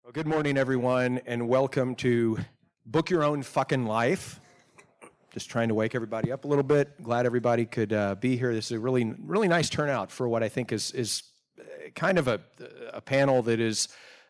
Well, good morning, everyone, and welcome to Book Your Own Fucking Life. Just trying to wake everybody up a little bit. Glad everybody could be here. This is a really nice turnout for what I think is kind of a panel that is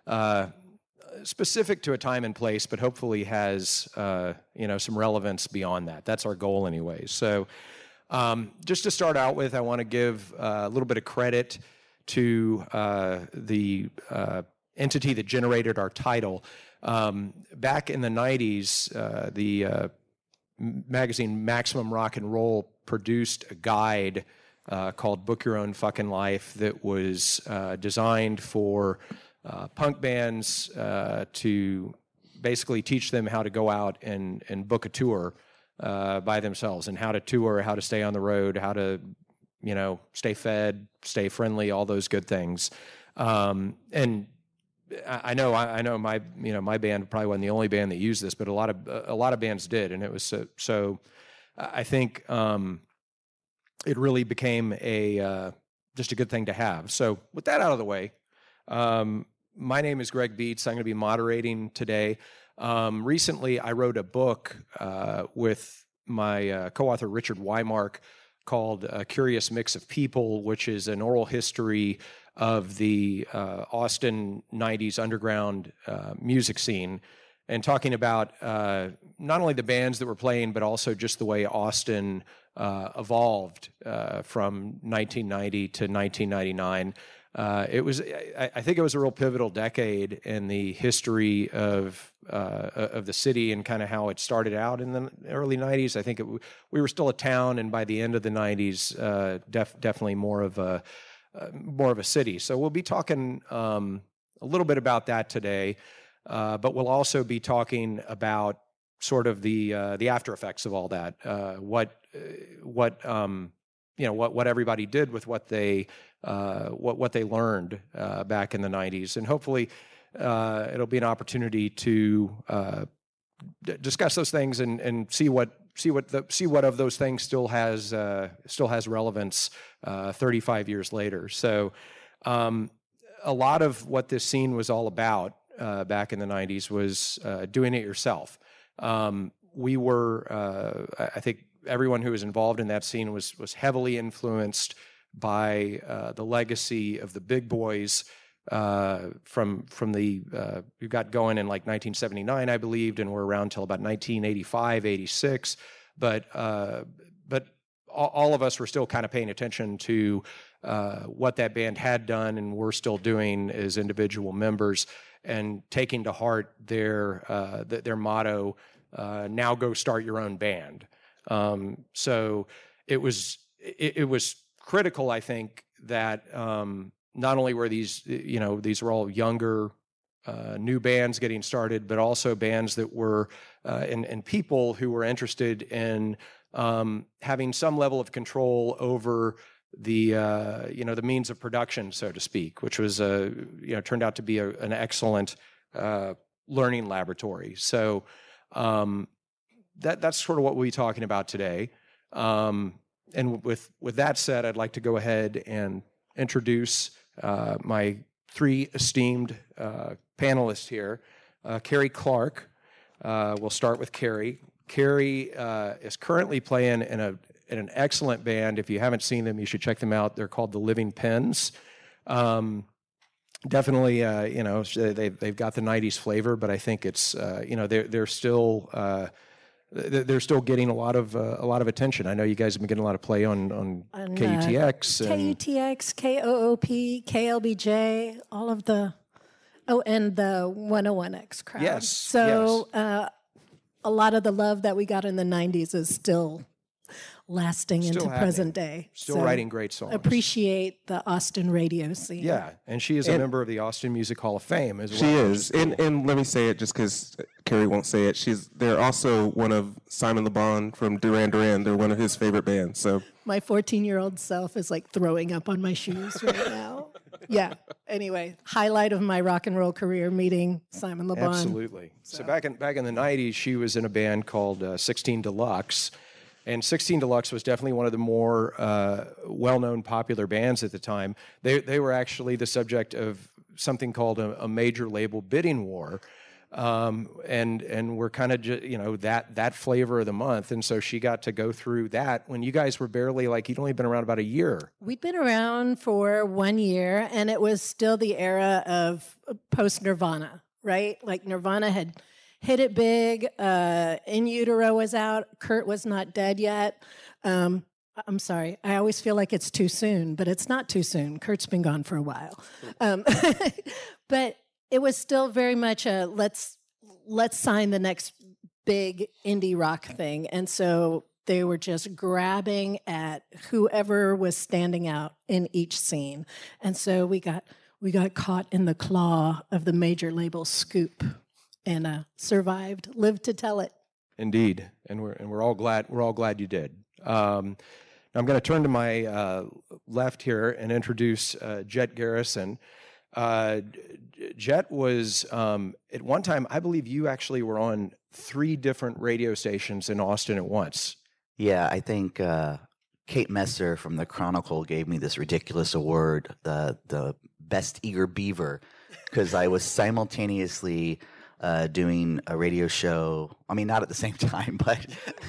specific to a time and place, but hopefully has some relevance beyond that. That's our goal, anyways. So, just to start out with, I want to give a little bit of credit to the entity that generated our title. Back in the 90s, the magazine Maximum Rock and Roll produced a guide called Book Your Own Fucking Life that was designed for punk bands to basically teach them how to go out and book a tour by themselves, and how to tour, how to stay on the road, how to stay fed, stay friendly, all those good things. And I know my band probably wasn't the only band that used this, but a lot of bands did, and it was so. I think it really became just a good thing to have. So with that out of the way, my name is Greg Beats. I'm going to be moderating today. Recently, I wrote a book with my co-author Richard Weimark called A Curious Mix of People, which is an oral history of the Austin 90s underground music scene, and talking about not only the bands that were playing, but also just the way Austin evolved from 1990 to 1999. I think it was a real pivotal decade in the history of the city, and kind of how it started out in the early 90s. I think we were still a town, and by the end of the 90s, definitely more of a city. So we'll be talking a little bit about that today, but we'll also be talking about sort of the after effects of all that. What everybody did with what they learned back in the 90s, and hopefully it'll be an opportunity to discuss those things and see what of those things still has relevance 35 years later. So a lot of what this scene was all about back in the 90s was doing it yourself. We were, I think everyone who was involved in that scene was heavily influenced by the legacy of the big boys from the who got going in like 1979, I believed, and were around till about 1985, 86. But all of us were still kind of paying attention to what that band had done, and we're still doing as individual members, and taking to heart their motto, "Now go start your own band." So it was critical, I think, that not only were these were all younger, new bands getting started, but also bands that were and people who were interested in having some level of control over the means of production, so to speak, which was turned out to be an excellent learning laboratory. So that's sort of what we'll be talking about today. And with that said, I'd like to go ahead and introduce my three esteemed panelists here. Carrie Clark. We'll start with Carrie. Carrie is currently playing in an excellent band. If you haven't seen them, you should check them out. They're called the Living Pens. Definitely, they've got the '90s flavor, but I think it's they're still getting a lot of attention. I know you guys have been getting a lot of play on KUTX, KUTX, KOOP, KLBJ, all of the and the 101X crowd. Yes. So yes. A lot of the love that we got in the '90s is still lasting into present day. Still writing great songs. Appreciate the Austin radio scene. Yeah, and she is a member of the Austin Music Hall of Fame as well. She is, and let me say it just because Carrie won't say it. They're also one of Simon Le Bon from Duran Duran. They're one of his favorite bands. So my 14-year-old self is like throwing up on my shoes right now. Yeah. Anyway, highlight of my rock and roll career, meeting Simon Le Bon. Absolutely. So back in the '90s, she was in a band called 16 Deluxe. And 16 Deluxe was definitely one of the more well-known popular bands at the time. They were actually the subject of something called a major label bidding war. And we're kind of that flavor of the month, and so she got to go through that when you guys were barely, like, you'd only been around about a year. We'd been around for 1 year, and it was still the era of post Nirvana, right? Like Nirvana had hit it big. In Utero was out. Kurt was not dead yet. I'm sorry. I always feel like it's too soon, but it's not too soon. Kurt's been gone for a while. But it was still very much a let's sign the next big indie rock thing. And so they were just grabbing at whoever was standing out in each scene. And so we got caught in the claw of the major label scoop and survived, lived to tell it. Indeed. And we're all glad you did. I'm going to turn to my left here and introduce Jet Garrison. Jet was, at one time, I believe you actually were on 3 different radio stations in Austin at once. Yeah, I think Kate Messer from the Chronicle gave me this ridiculous award, the Best Eager Beaver, because I was simultaneously doing a radio show, I mean, not at the same time, but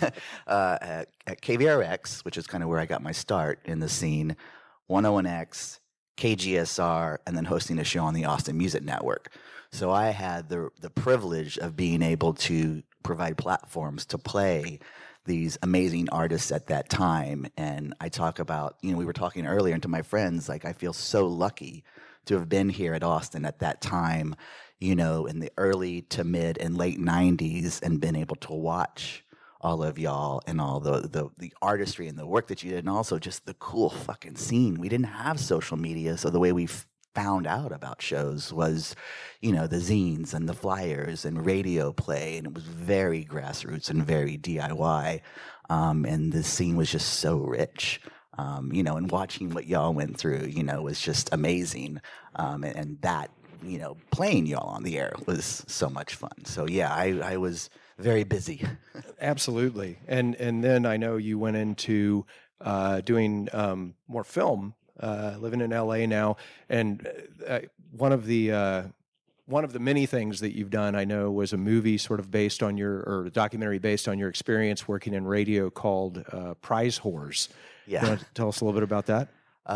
at KVRX, which is kind of where I got my start in the scene, 101X, KGSR, and then hosting a show on the Austin Music Network. So I had the privilege of being able to provide platforms to play these amazing artists at that time. And I talk about, we were talking earlier, and to my friends, like, I feel so lucky to have been here at Austin at that time, in the early to mid and late 90s, and been able to watch all of y'all and all the artistry and the work that you did, and also just the cool fucking scene. We didn't have social media, so the way we found out about shows was, the zines and the flyers and radio play, and it was very grassroots and very DIY, and the scene was just so rich. And watching what y'all went through, was just amazing, and that, playing y'all on the air was so much fun. So yeah, I was very busy. Absolutely. And then I know you went into doing more film, living in LA now. And one of the many things that you've done, I know, was a movie sort of or a documentary based on your experience working in radio called Prize Whores. Yeah. You want to tell us a little bit about that?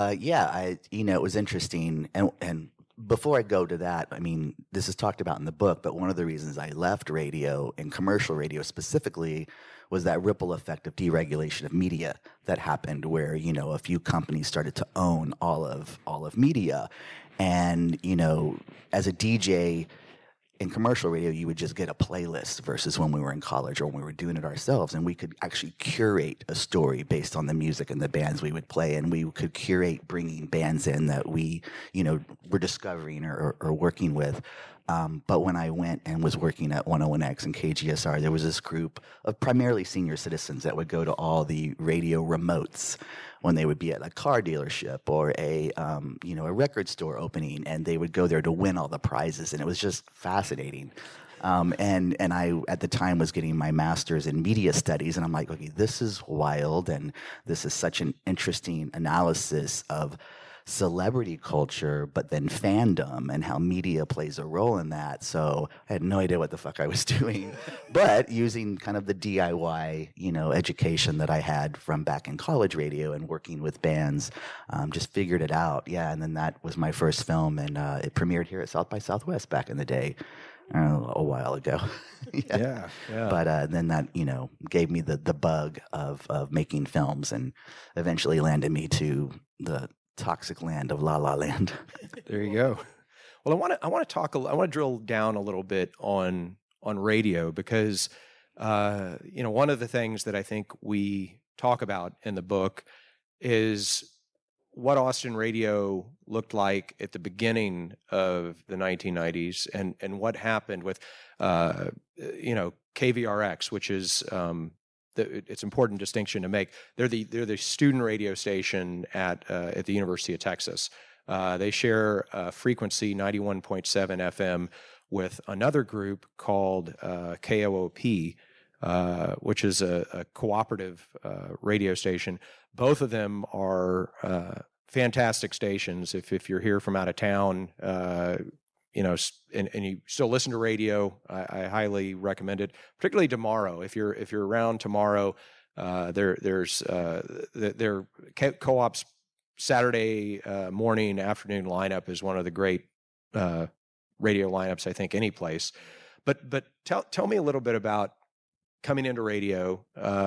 It was interesting. And before I go to that, I mean, this is talked about in the book, but one of the reasons I left radio, and commercial radio specifically, was that ripple effect of deregulation of media that happened, where, a few companies started to own all of media. And, as a DJ in commercial radio, you would just get a playlist, versus when we were in college or when we were doing it ourselves, and we could actually curate a story based on the music and the bands we would play, and we could curate bringing bands in that we, were discovering or working with. But when I went and was working at 101X and KGSR, there was this group of primarily senior citizens that would go to all the radio remotes when they would be at a car dealership or a record store opening, and they would go there to win all the prizes, and it was just fascinating. And I, at the time, was getting my master's in media studies, and I'm like, okay, this is wild, and this is such an interesting analysis of celebrity culture, but then fandom and how media plays a role in that. So I had no idea what the fuck I was doing, but using kind of the DIY, education that I had from back in college radio and working with bands, just figured it out. Yeah, and then that was my first film, and it premiered here at South by Southwest back in the day. A while ago. Yeah. But then that, gave me the bug of making films, and eventually landed me to the toxic land of La La Land. There you go. Well, I want to drill down a little bit on radio, because one of the things that I think we talk about in the book is what Austin radio looked like at the beginning of the 1990s, and what happened with KVRX, which is it's an important distinction to make. They're the student radio station at the University of Texas. They share frequency 91.7 FM with another group called KOOP, which is a cooperative radio station. Both of them are fantastic stations. If you're here from out of town, you know, and you still listen to radio, I highly recommend it. Particularly tomorrow, if you're around tomorrow, there's their Co-op's Saturday morning, afternoon lineup is one of the great radio lineups I think any place. But tell me a little bit about coming into radio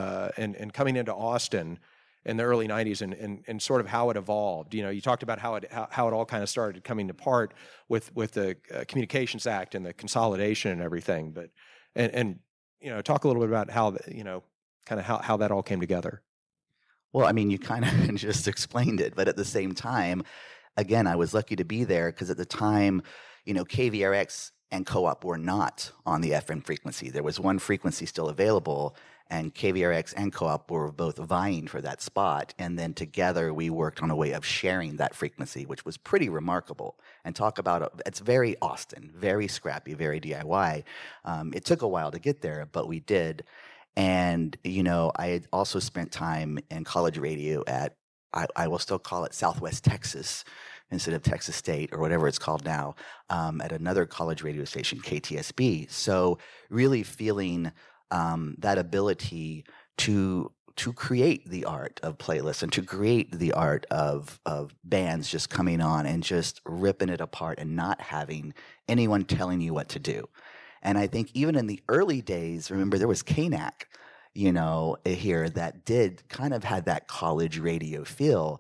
and coming into Austin in the early 90s and sort of how it evolved. You know, you talked about how it all kind of started coming apart with the Communications Act and the consolidation and everything. But and you know, talk a little bit about how, you know, kind of how that all came together. Well, I mean, you kind of just explained it, but at the same time, again, I was lucky to be there because at the time, you know, KVRX and Co-op were not on the FM frequency. There was one frequency still available, and KVRX and Co-op were both vying for that spot. And then together we worked on a way of sharing that frequency, which was pretty remarkable. And talk about it's very Austin, very scrappy, very DIY. It took a while to get there, but we did. And, you know, I had also spent time in college radio at, I will still call it Southwest Texas instead of Texas State or whatever it's called now, at another college radio station, KTSB. So really feeling that ability to create the art of playlists and to create the art of bands just coming on and just ripping it apart and not having anyone telling you what to do. And I think even in the early days, remember there was KNAC, you know, here that did kind of had that college radio feel.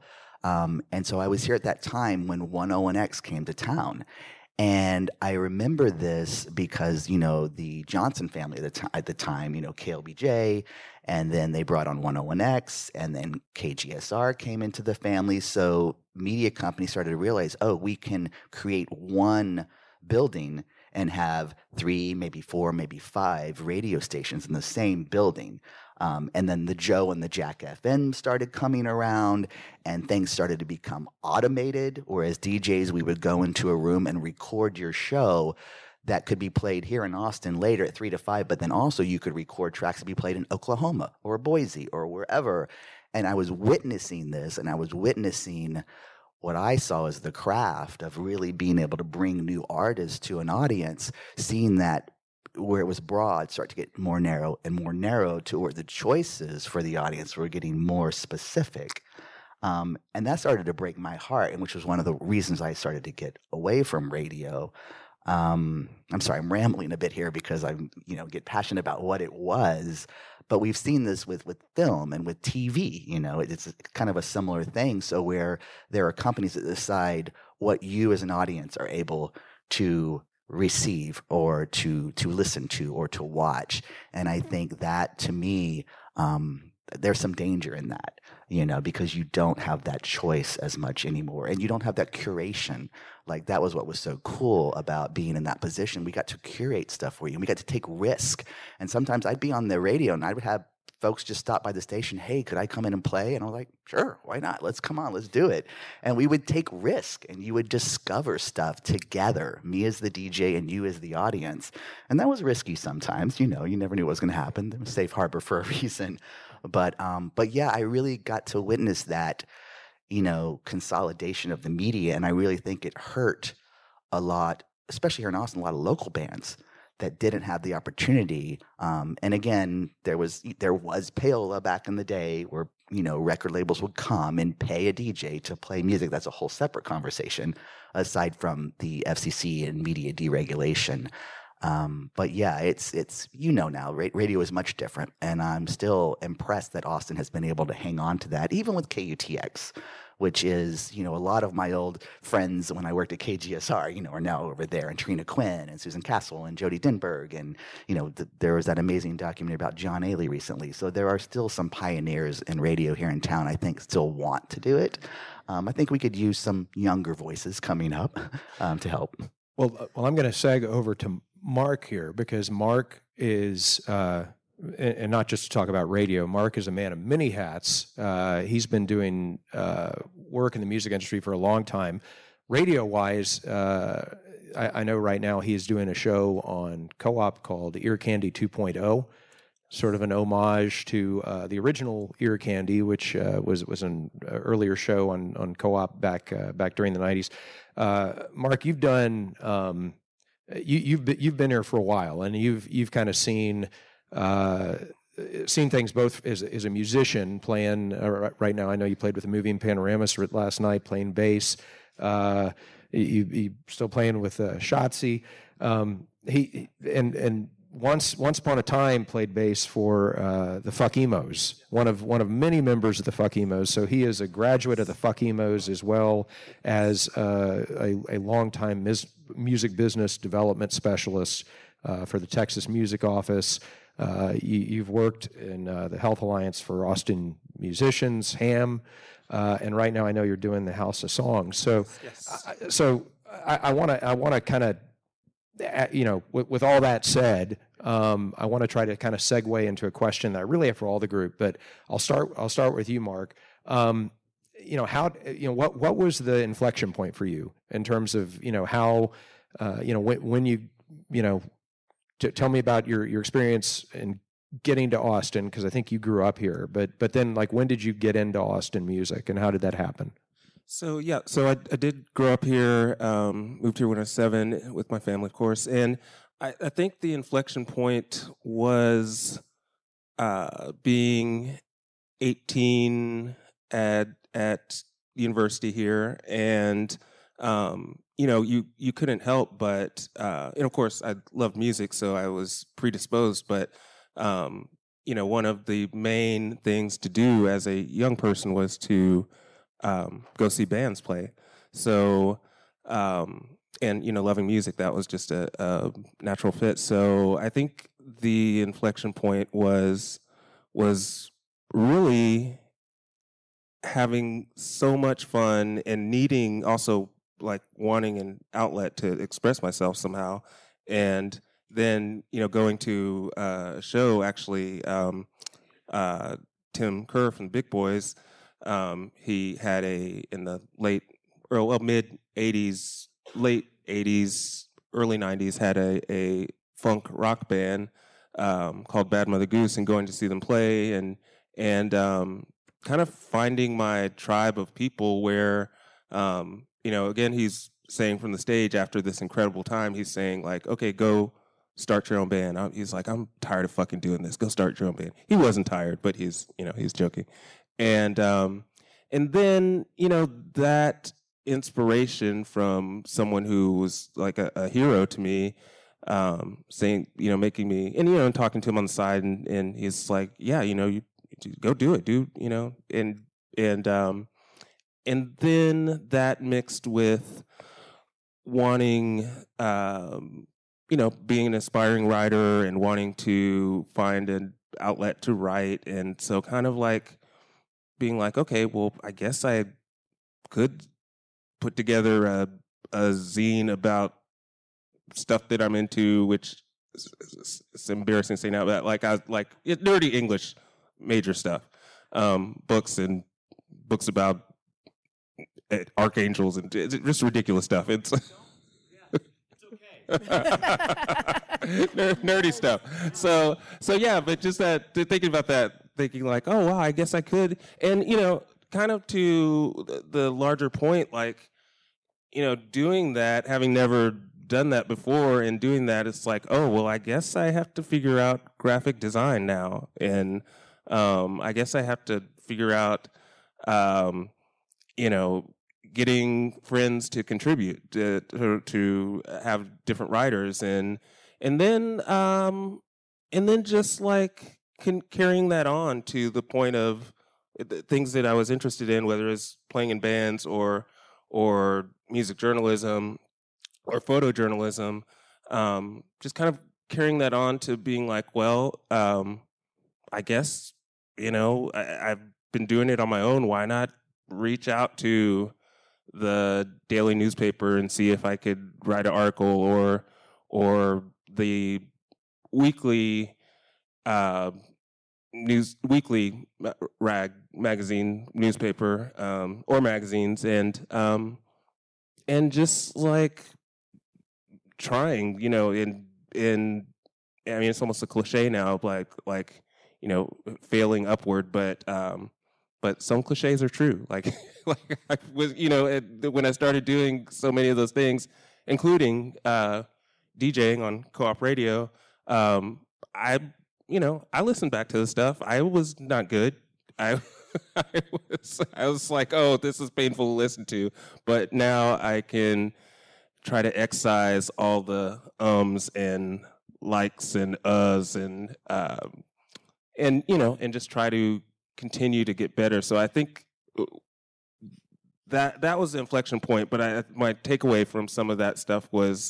And so I was here at that time when 101X came to town. And I remember this because, you know, the Johnson family at the time, you know, KLBJ, and then they brought on 101X, and then KGSR came into the family. So media companies started to realize, oh, we can create one building and have 3, maybe 4, maybe 5 radio stations in the same building. And then the Joe and the Jack FM started coming around, and things started to become automated, whereas DJs, we would go into a room and record your show that could be played here in Austin later at 3 to 5, but then also you could record tracks to be played in Oklahoma or Boise or wherever. And I was witnessing this, and I was witnessing what I saw as the craft of really being able to bring new artists to an audience, seeing that where it was broad start to get more narrow and more narrow to where the choices for the audience were getting more specific. And that started to break my heart, and which was one of the reasons I started to get away from radio. I'm sorry, I'm rambling a bit here because I, you know, get passionate about what it was. But we've seen this with film and with TV. You know, it's kind of a similar thing. So where there are companies that decide what you as an audience are able to receive or to listen to or to watch. And I think that, to me, there's some danger in that, you know, because you don't have that choice as much anymore, and you don't have that curation. Like, that was what was so cool about being in that position. We got to curate stuff for you, and we got to take risk. And sometimes I'd be on the radio and I would have folks just stop by the station. Hey, could I come in and play? And I was like, sure, why not? Let's come on, let's do it. And we would take risk, and you would discover stuff together, me as the DJ and you as the audience. And that was risky sometimes. You know, you never knew what was going to happen. It was safe harbor for a reason. But yeah, I really got to witness that, you know, consolidation of the media. And I really think it hurt a lot, especially here in Austin, a lot of local bands that didn't have the opportunity. And again, there was payola back in the day where, you know, record labels would come and pay a DJ to play music. That's a whole separate conversation aside from the FCC and media deregulation. But yeah, it's you know, now radio is much different, and I'm still impressed that Austin has been able to hang on to that, even with KUTX, which is, you know, a lot of my old friends when I worked at KGSR, you know, are now over there, and Trina Quinn and Susan Castle and Jody Denberg, and, you know, there was that amazing documentary about John Ailey recently. So there are still some pioneers in radio here in town, I think, still want to do it. I think we could use some younger voices coming up to help. Well, I'm going to seg over to Mark here, because Mark is, and not just to talk about radio, Mark is a man of many hats. He's been doing work in the music industry for a long time. Radio-wise, I know right now he is doing a show on Co-op called Ear Candy 2.0. sort of an homage to the original Ear Candy, which was an earlier show on Co-op back during the 90s. Mark, you've done you've been here for a while, and you've kind of seen things both as a musician playing. Right now, I know you played with the Moving Panoramas last night, playing bass. You still playing with Shotzi. He once upon a time played bass for the Fuck Emos, one of many members of the Fuck Emos. So he is a graduate of the Fuck Emos as well as a longtime music business development specialist for the Texas Music Office. You've worked in the Health Alliance for Austin musicians, HAM, and right now I know you're doing the House of Songs. So, Yes. I want to kind of, with all that said, I want to try to kind of segue into a question that I really have for all the group, but I'll start with you, Mark. What was the inflection point for you in terms of, how, when you, tell me about your experience in getting to Austin, because I think you grew up here, but then like when did you get into Austin music and how did that happen? So I did grow up here, moved here when I was 7 with my family, of course, and I think the inflection point was being 18 at university here, and you couldn't help but, and of course I loved music, so I was predisposed, but one of the main things to do as a young person was to go see bands play. So, loving music, that was just a natural fit. So I think the inflection point was really having so much fun and needing also like wanting an outlet to express myself somehow. And then, going to a show, actually, Tim Kerr from the Big Boys, he had in the mid 80s, late 80s, early 90s, had a funk rock band called Bad Mother Goose, and going to see them play and kind of finding my tribe of people where, again, he's saying from the stage after this incredible time, he's saying like, okay, go start your own band. He's like, I'm tired of fucking doing this. Go start your own band. He wasn't tired, but he's joking. And then, that inspiration from someone who was like a hero to me, saying, making me, and talking to him on the side, and he's like, yeah, you go do it, dude, and then that mixed with wanting, being an aspiring writer and wanting to find an outlet to write. And so kind of like being like, okay, well, I guess I could put together a zine about stuff that I'm into, which it's embarrassing to say now, but nerdy English major stuff, books about archangels and just ridiculous stuff. It's nerdy stuff. So yeah, but just thinking about that, thinking like, oh wow, I guess I could, and kind of to the larger point, like doing that, having never done that before, and doing that, it's like, oh well, I guess I have to figure out graphic design now, and I guess I have to figure out, getting friends to contribute to have different writers, and then just like carrying that on to the point of things that I was interested in, whether it's playing in bands or music journalism or photojournalism, just kind of carrying that on to being like, well, I guess, I've been doing it on my own. Why not reach out to the daily newspaper and see if I could write an article, or the weekly rag magazine newspaper, or magazines, and just like trying, I mean, it's almost a cliche now, like failing upward, but some cliches are true. Like I was, when I started doing so many of those things, including DJing on Co-op Radio, I listened back to the stuff. I was not good. I was like, oh, this is painful to listen to. But now I can try to excise all the ums and likes and and just try to continue to get better. So I think that was the inflection point. But my takeaway from some of that stuff was,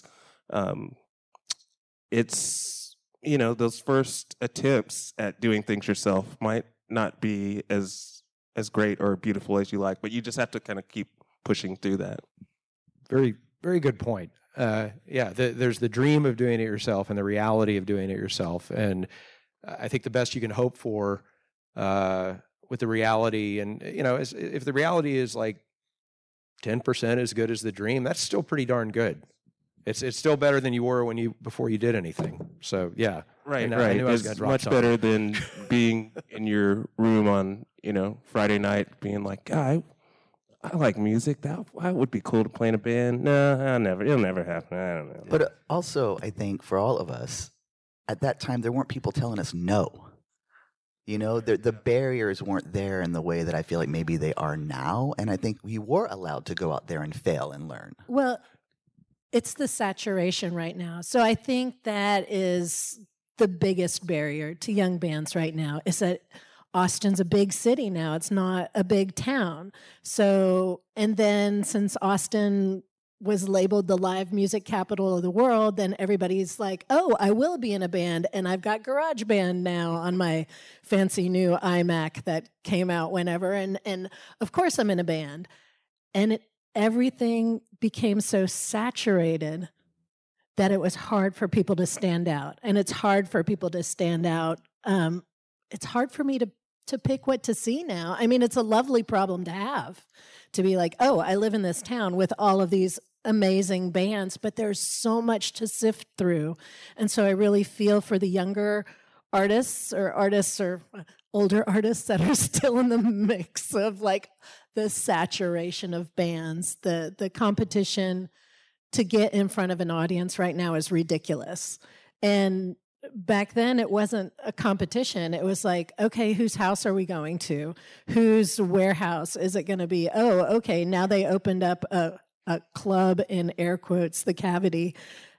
it's those first attempts at doing things yourself might not be as great or beautiful as you like, but you just have to kind of keep pushing through that. Very, very good point. There's the dream of doing it yourself and the reality of doing it yourself. And I think the best you can hope for with the reality, and if the reality is like 10% as good as the dream, that's still pretty darn good. It's still better than you were before you did anything. So yeah, right. I knew I was it's gonna drop much something. better than being in your room on Friday night, being like, I like music. That would be cool to play in a band. No, it'll never happen. I don't know. But also, I think for all of us, at that time, there weren't people telling us no. The barriers weren't there in the way that I feel like maybe they are now. And I think we were allowed to go out there and fail and learn. Well, it's the saturation right now. So I think that is the biggest barrier to young bands right now, is that Austin's a big city now. It's not a big town. So, and then since Austin was labeled the live music capital of the world, then everybody's like, oh, I will be in a band. And I've got GarageBand now on my fancy new iMac that came out whenever. And of course I'm in a band. And everything became so saturated that it was hard for people to stand out. And it's hard for people to stand out. It's hard for me to pick what to see now. I mean, it's a lovely problem to have, to be like, oh, I live in this town with all of these amazing bands, but there's so much to sift through. And so I really feel for the younger artists or older artists that are still in the mix of like the saturation of bands. The competition to get in front of an audience right now is ridiculous. And back then it wasn't a competition. It was like, okay, whose house are we going to? Whose warehouse is it going to be? Oh, okay, now they opened up a club, in air quotes, the Cavity.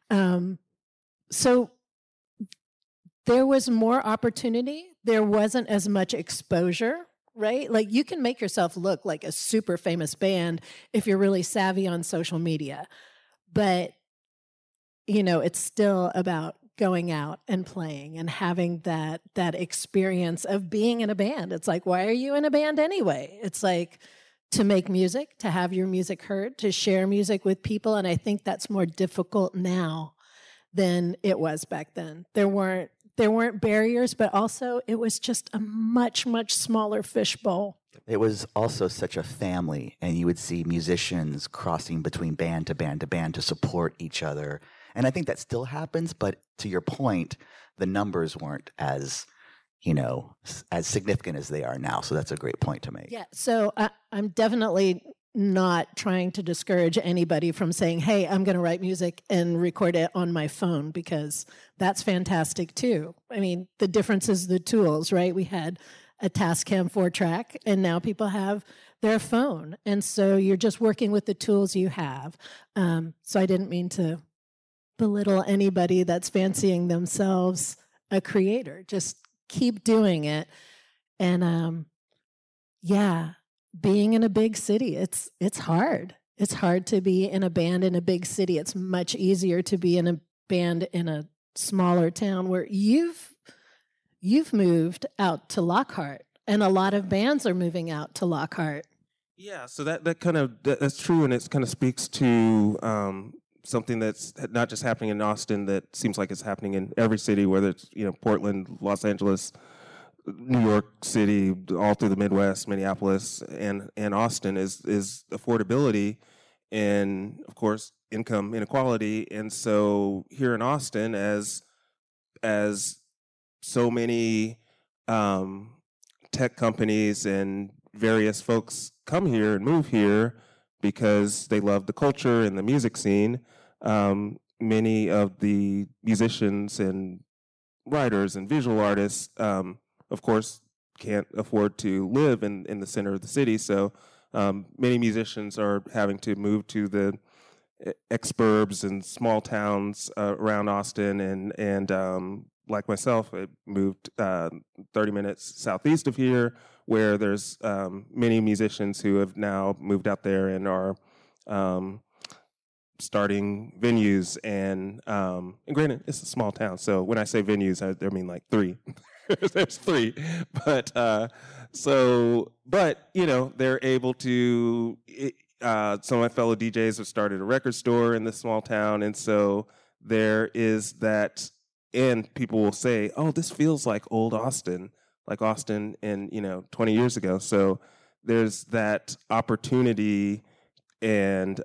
So there was more opportunity. There wasn't as much exposure, right? Like you can make yourself look like a super famous band if you're really savvy on social media. But, it's still about going out and playing and having that experience of being in a band. It's like, why are you in a band anyway? It's like to make music, to have your music heard, to share music with people. And I think that's more difficult now than it was back then. There weren't barriers, but also it was just a much, much smaller fishbowl. It was also such a family, and you would see musicians crossing between band to band to band to support each other. And I think that still happens, but to your point, the numbers weren't as significant as they are now. So that's a great point to make. Yeah, so I'm definitely not trying to discourage anybody from saying, hey, I'm going to write music and record it on my phone, because that's fantastic too. I mean, the difference is the tools, right? We had a Tascam 4-track, and now people have their phone. And so you're just working with the tools you have. So I didn't mean to belittle anybody that's fancying themselves a creator. Just keep doing it. And being in a big city, it's hard. It's hard to be in a band in a big city. It's much easier to be in a band in a smaller town where you've moved out to Lockhart, and a lot of bands are moving out to Lockhart. Yeah, so that's true, and it kind of speaks to something that's not just happening in Austin, that seems like it's happening in every city, whether it's Portland, Los Angeles, New York City, all through the Midwest, Minneapolis, and Austin is affordability, and of course income inequality. And so here in Austin, as so many tech companies and various folks come here and move here because they love the culture and the music scene. Many of the musicians and writers and visual artists, of course, can't afford to live in the center of the city. So many musicians are having to move to the exurbs and small towns around Austin, and like myself, I moved 30 minutes southeast of here, where there's many musicians who have now moved out there and are starting venues. And granted, it's a small town, so when I say venues, I mean like 3. There's 3, but they're able to. Some of my fellow DJs have started a record store in this small town, and so there is that. And people will say, "Oh, this feels like old Austin, like Austin in 20 years ago." So there's that opportunity, and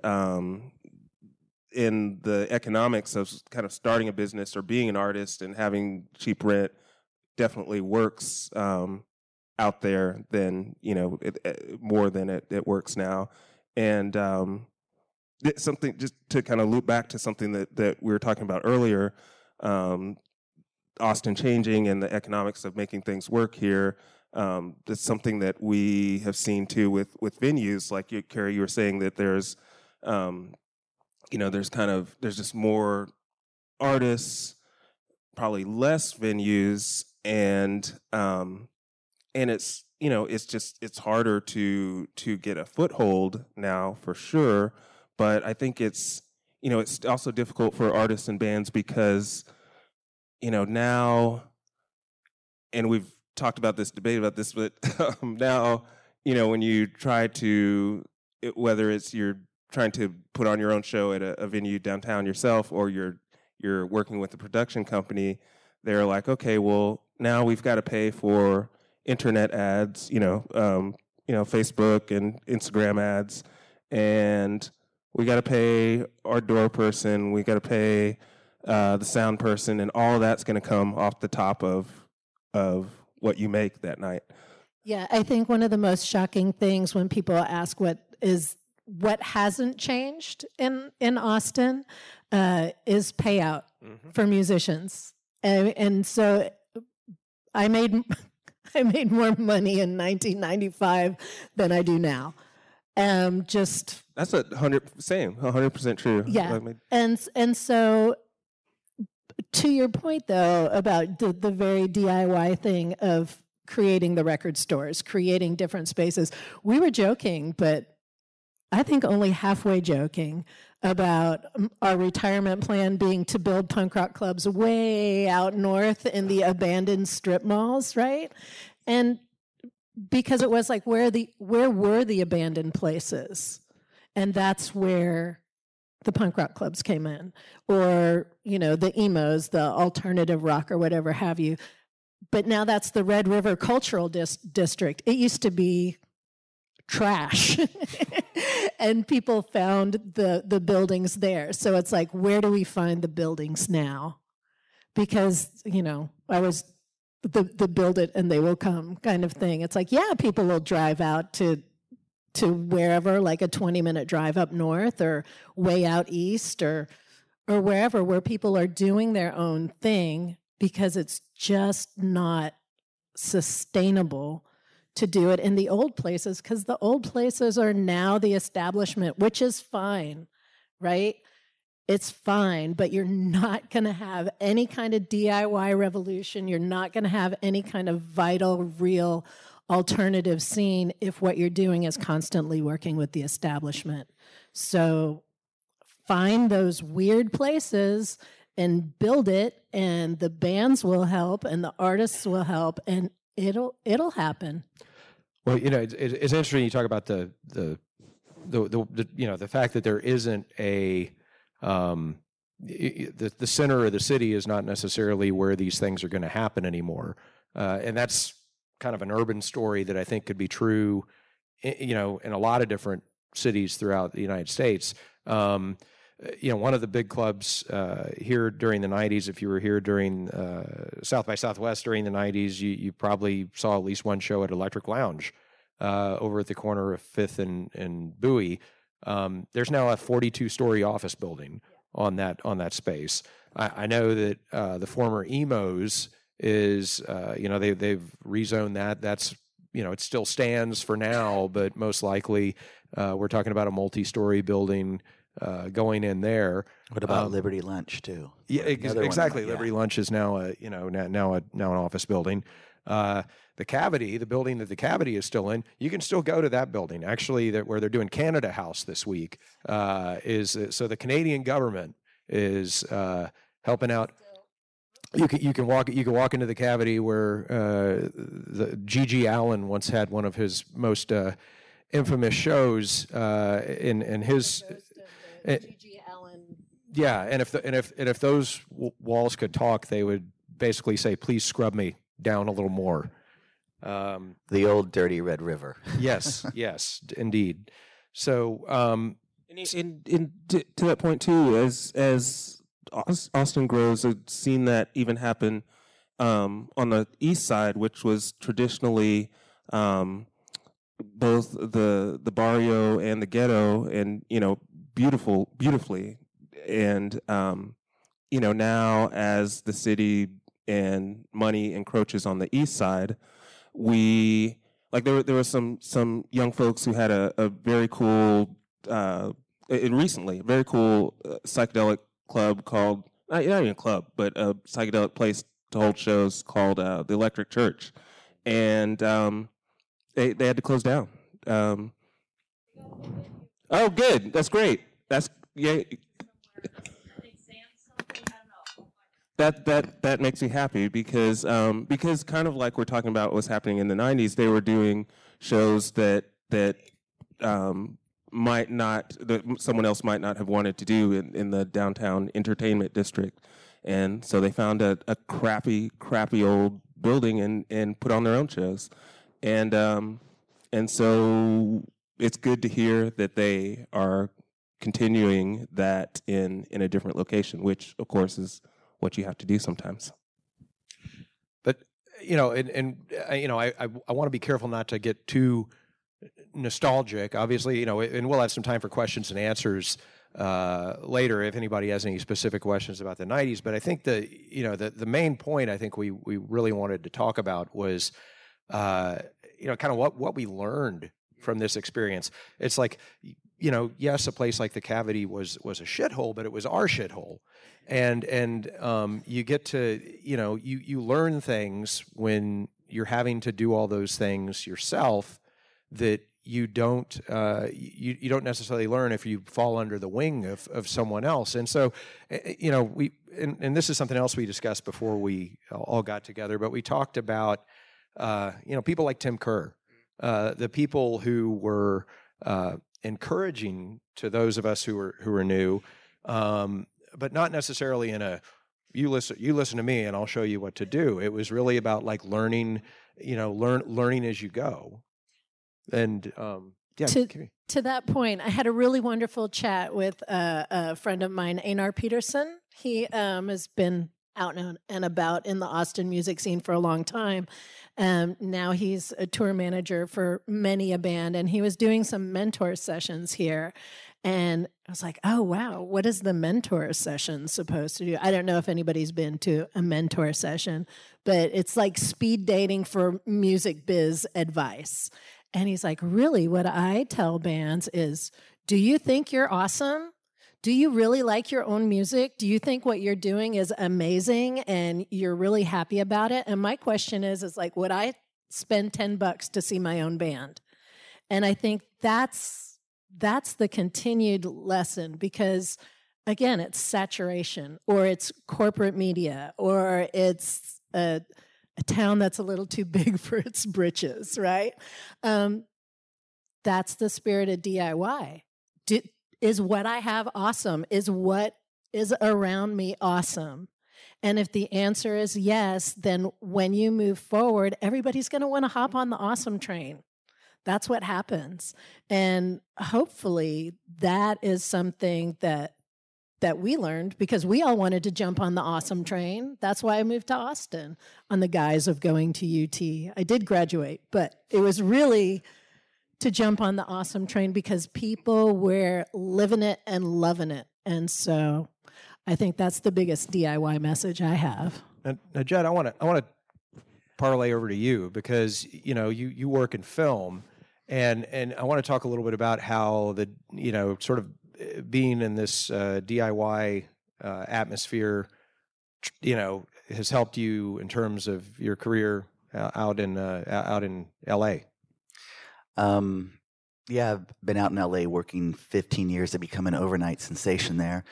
in the economics of kind of starting a business or being an artist and having cheap rent definitely works out there than more than it works now. And something, just to kind of loop back to something that we were talking about earlier, Austin changing and the economics of making things work here. That's something that we have seen too with venues. Like Carrie, you were saying that there's there's just more artists, probably less venues, and it's harder to get a foothold now for sure. But I think it's also difficult for artists and bands because now, and we've talked about this, debate about this, but now when you try to, whether it's you're trying to put on your own show at a venue downtown yourself, or you're working with a production company, they're like, okay, well, now we've got to pay for internet ads, Facebook and Instagram ads, and we got to pay our door person, we got to pay the sound person, and all of that's going to come off the top of what you make that night. Yeah, I think one of the most shocking things when people ask what hasn't changed in Austin is payout for musicians, and so I made more money in 1995 than I do now. That's 100% true. Yeah, and so to your point though about the very DIY thing of creating the record stores, creating different spaces, we were joking, but I think only halfway joking about our retirement plan being to build punk rock clubs way out north in the abandoned strip malls, right? And because it was like, where were the abandoned places? And that's where the punk rock clubs came in, or the emos, the alternative rock, or whatever have you. But now that's the Red River Cultural District. It used to be trash, and people found the buildings there. So it's like, where do we find the buildings now? Because I was the build it and they will come kind of thing. It's like, yeah, people will drive out to wherever, like a 20-minute drive up north or way out east or wherever, where people are doing their own thing, because it's just not sustainable to do it in the old places, because the old places are now the establishment, which is fine, right? It's fine, but you're not going to have any kind of DIY revolution. You're not going to have any kind of vital, real alternative scene if what you're doing is constantly working with the establishment. So find those weird places and build it, and the bands will help and the artists will help, and it'll happen. Well, it's interesting you talk about the fact that there isn't a the center of the city is not necessarily where these things are going to happen anymore, and that's kind of an urban story that I think could be true, in a lot of different cities throughout the United States. one of the big clubs here during the 90s, if you were here during South by Southwest during the 90s, you probably saw at least one show at Electric Lounge over at the corner of 5th and Bowie. There's now a 42-story office building on that space. I know that the former Emos is, they've rezoned that. That's, it still stands for now, but most likely we're talking about a multi-story building going in there. What about Liberty Lunch too? Yeah, exactly. Liberty Lunch is now now an office building. The Cavity, the building that the Cavity is still in, you can still go to that building. Actually, where they're doing Canada House this week so the Canadian government is helping out. You can walk into the Cavity where the G.G. Allen once had one of his most infamous shows in his. G.G. Allen. Yeah, and if those walls could talk, they would basically say, "Please scrub me down a little more." The old dirty Red River. Yes, indeed. So, to that point too, as Austin grows, I've seen that even happen on the east side, which was traditionally both the barrio and the ghetto, and beautifully, and now as the city and money encroaches on the east side, we there were some young folks who had a very cool recently very cool psychedelic club called not even a club, but a psychedelic place to hold shows called the Electric Church, and they had to close down. Oh, good. That's great. That's yeah. That makes me happy because kind of like we're talking about what's happening in the 90s, they were doing shows that someone else might not have wanted to do in the downtown entertainment district, and so they found a crappy old building and put on their own shows, and so it's good to hear that they are continuing that in a different location, which of course is what you have to do sometimes. But I want to be careful not to get too nostalgic. Obviously, and we'll have some time for questions and answers later if anybody has any specific questions about the 90s. But I think the main point I think we really wanted to talk about was kind of what we learned from this experience. It's like, yes, a place like the Cavity was a shithole, but it was our shithole. And you get to, you learn things when you're having to do all those things yourself that you don't you don't necessarily learn if you fall under the wing of someone else. And so, and this is something else we discussed before we all got together, but we talked about, people like Tim Kerr, the people who were encouraging to those of us who were new, but not necessarily in a you listen to me and I'll show you what to do. It was really about like learning, learning as you go. And to that point, I had a really wonderful chat with a friend of mine, Einar Peterson. He has been out and about in the Austin music scene for a long time. Now he's a tour manager for many a band, and he was doing some mentor sessions here. And I was like, oh, wow, what is the mentor session supposed to do? I don't know if anybody's been to a mentor session, but it's like speed dating for music biz advice. And he's like, really, what I tell bands is, do you think you're awesome? Do you really like your own music? Do you think what you're doing is amazing and you're really happy about it? And my question is like, would I spend $10 to see my own band? And I think that's the continued lesson, because again, it's saturation, or it's corporate media, or it's a town that's a little too big for its britches, right? That's the spirit of DIY. Is what I have awesome? Is what is around me awesome? And if the answer is yes, then when you move forward, everybody's going to want to hop on the awesome train. That's what happens. And hopefully that is something that that we learned because we all wanted to jump on the awesome train. That's why I moved to Austin on the guise of going to UT. I did graduate, but it was really to jump on the awesome train because people were living it and loving it. And so I think that's the biggest DIY message I have. Now, Jed, I want to parlay over to you because you work in film, and I want to talk a little bit about how the sort of being in this DIY atmosphere, has helped you in terms of your career out in LA. Yeah, I've been out in LA working 15 years to become an overnight sensation there.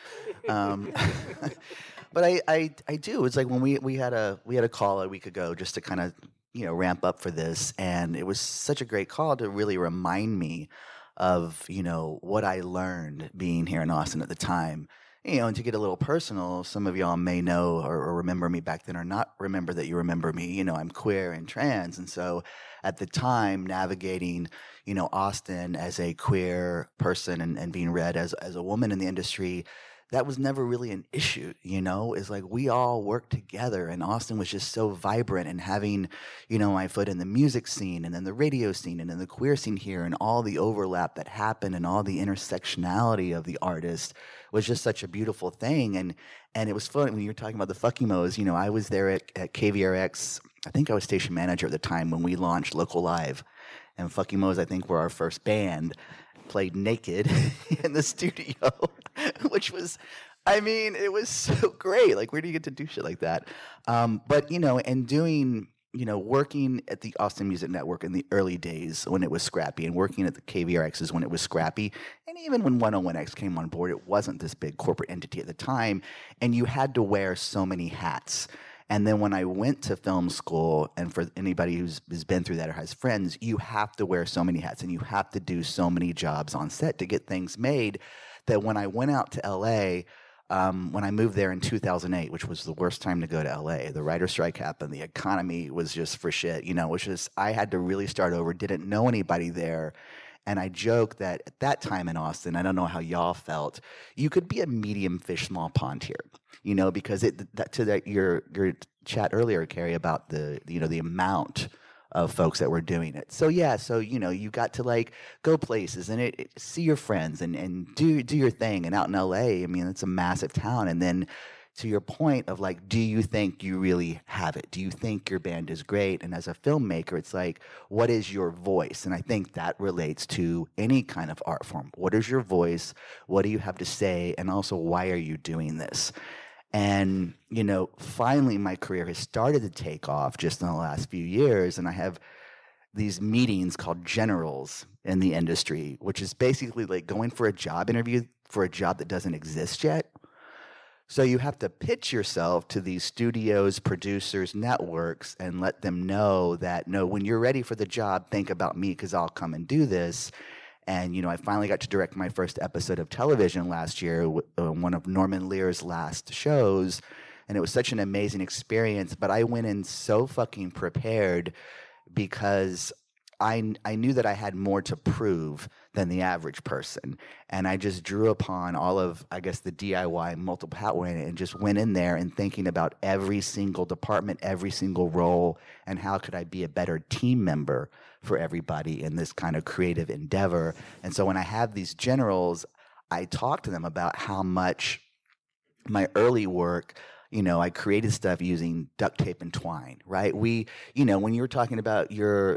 But I do. It's like when we had a call a week ago just to kind of ramp up for this, and it was such a great call to really remind me of what I learned being here in Austin at the time. And to get a little personal, some of y'all may know or remember me back then or not remember that you remember me. I'm queer and trans. And so at the time, navigating, Austin as a queer person and being read as a woman in the industry, that was never really an issue, It's like we all worked together, and Austin was just so vibrant, and having, my foot in the music scene and then the radio scene and then the queer scene here and all the overlap that happened and all the intersectionality of the artist was just such a beautiful thing. And it was fun when you were talking about the Fuckymos. I was there at KVRX. I think I was station manager at the time when we launched Local Live, and Fuckymos, I think, were our first band. Played naked in the studio, which was, it was so great. Like, where do you get to do shit like that? But, and doing, working at the Austin Music Network in the early days when it was scrappy, and working at the KVRXs when it was scrappy, and even when 101X came on board, it wasn't this big corporate entity at the time, and you had to wear so many hats. And then when I went to film school, and for anybody who's been through that or has friends, you have to wear so many hats and you have to do so many jobs on set to get things made, that when I went out to LA, when I moved there in 2008, which was the worst time to go to LA, the writer's strike happened, the economy was just for shit, it was just, I had to really start over, didn't know anybody there. And I joke that at that time in Austin, I don't know how y'all felt, you could be a medium fish, small pond here, because your chat earlier, Carrie, about the amount of folks that were doing it. So yeah, you got to go places and see your friends and do your thing. And out in LA, it's a massive town. And then to your point of do you think you really have it? Do you think your band is great? And as a filmmaker, it's what is your voice? And I think that relates to any kind of art form. What is your voice? What do you have to say? And also, why are you doing this? And, finally my career has started to take off just in the last few years. And I have these meetings called generals in the industry, which is basically going for a job interview for a job that doesn't exist yet. So you have to pitch yourself to these studios, producers, networks, and let them know that, no, when you're ready for the job, think about me because I'll come and do this. And, I finally got to direct my first episode of television last year, one of Norman Lear's last shows. And it was such an amazing experience. But I went in so fucking prepared because I knew that I had more to prove than the average person. And I just drew upon all of, I guess, the DIY multiple hat wearing and just went in there and thinking about every single department, every single role, and how could I be a better team member for everybody in this kind of creative endeavor. And so when I have these generals, I talk to them about how much my early work, I created stuff using duct tape and twine, right? We, when you were talking about your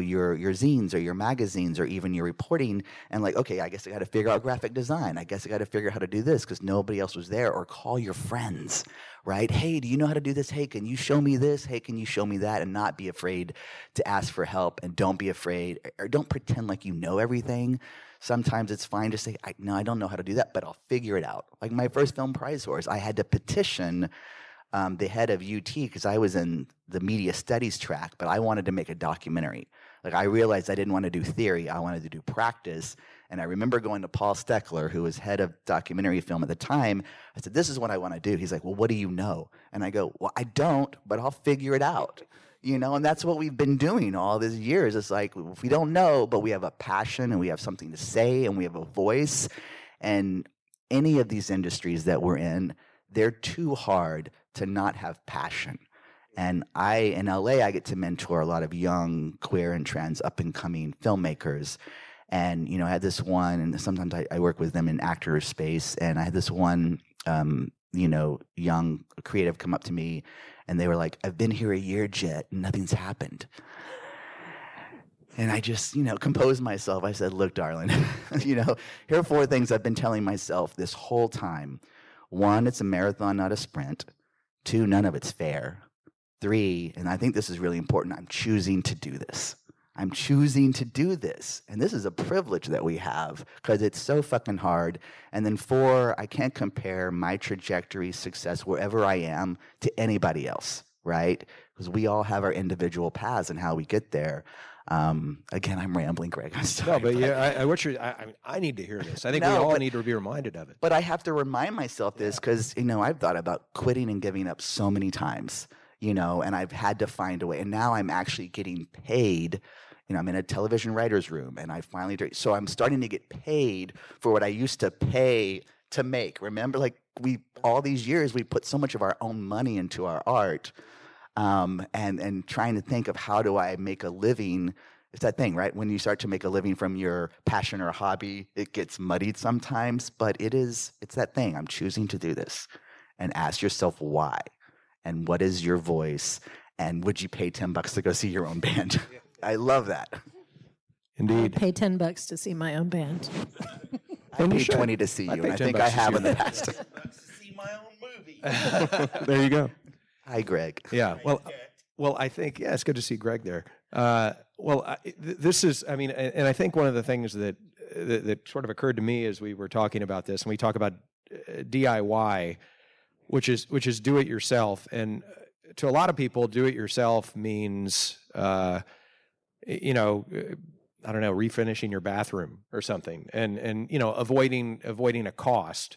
zines or your magazines or even your reporting, and okay, I guess I got to figure out graphic design. I guess I got to figure out how to do this because nobody else was there. Or call your friends, right? Hey, do you know how to do this? Hey, can you show me this? Hey, can you show me that? And not be afraid to ask for help, and don't be afraid, or don't pretend like you know everything. Sometimes it's fine to say, no, I don't know how to do that, but I'll figure it out. Like my first film, Prize Horse, I had to petition the head of UT because I was in the media studies track, but I wanted to make a documentary. I realized I didn't want to do theory, I wanted to do practice. And I remember going to Paul Steckler, who was head of documentary film at the time. I said, this is what I want to do. He's like, well, what do you know? And I go, well, I don't, but I'll figure it out. And that's what we've been doing all these years. It's like, if we don't know, but we have a passion and we have something to say and we have a voice. And any of these industries that we're in, they're too hard to not have passion. And in LA, I get to mentor a lot of young queer and trans up-and-coming filmmakers. And, you know, I had this one, and sometimes I work with them in actor space, and I had this one, you know, young creative come up to me, and they were like, I've been here a year, Jet, and nothing's happened. And I just, you know, composed myself. I said, look, darling, you know, here are 4 things I've been telling myself this whole time. 1, it's a marathon, not a sprint. 2, none of it's fair. 3, and I think this is really important, I'm choosing to do this. I'm choosing to do this. And this is a privilege that we have because it's so fucking hard. And then 4, I can't compare my trajectory, success, wherever I am to anybody else, right? Because we all have our individual paths and how we get there. Again, I'm rambling, Greg. I'm sorry. No, but yeah, I need to hear this. I think we all need to be reminded of it. But I have to remind myself this because, you know, I've thought about quitting and giving up so many times, you know, and I've had to find a way. And now I'm actually getting paid. You know, I'm in a television writer's room, and I finally do. So I'm starting to get paid for what I used to pay to make. Remember, like all these years, we put so much of our own money into our art. And trying to think of how do I make a living. It's that thing, right? When you start to make a living from your passion or hobby, it gets muddied sometimes, but it's that thing. I'm choosing to do this. And ask yourself why. And what is your voice? And would you pay $10 to go see your own band? I love that. Indeed. I'd pay $10 to see my own band. I paid $20 to see you, and I think I have in the past. To see my own movie. There you go. Hi, Greg. Yeah. Well, I think, yeah, it's good to see Greg there. This is, I mean, and I think one of the things that sort of occurred to me as we were talking about this, and we talk about DIY, which is do it yourself. And to a lot of people, do it yourself means, you know, I don't know, refinishing your bathroom or something, and you know, avoiding a cost,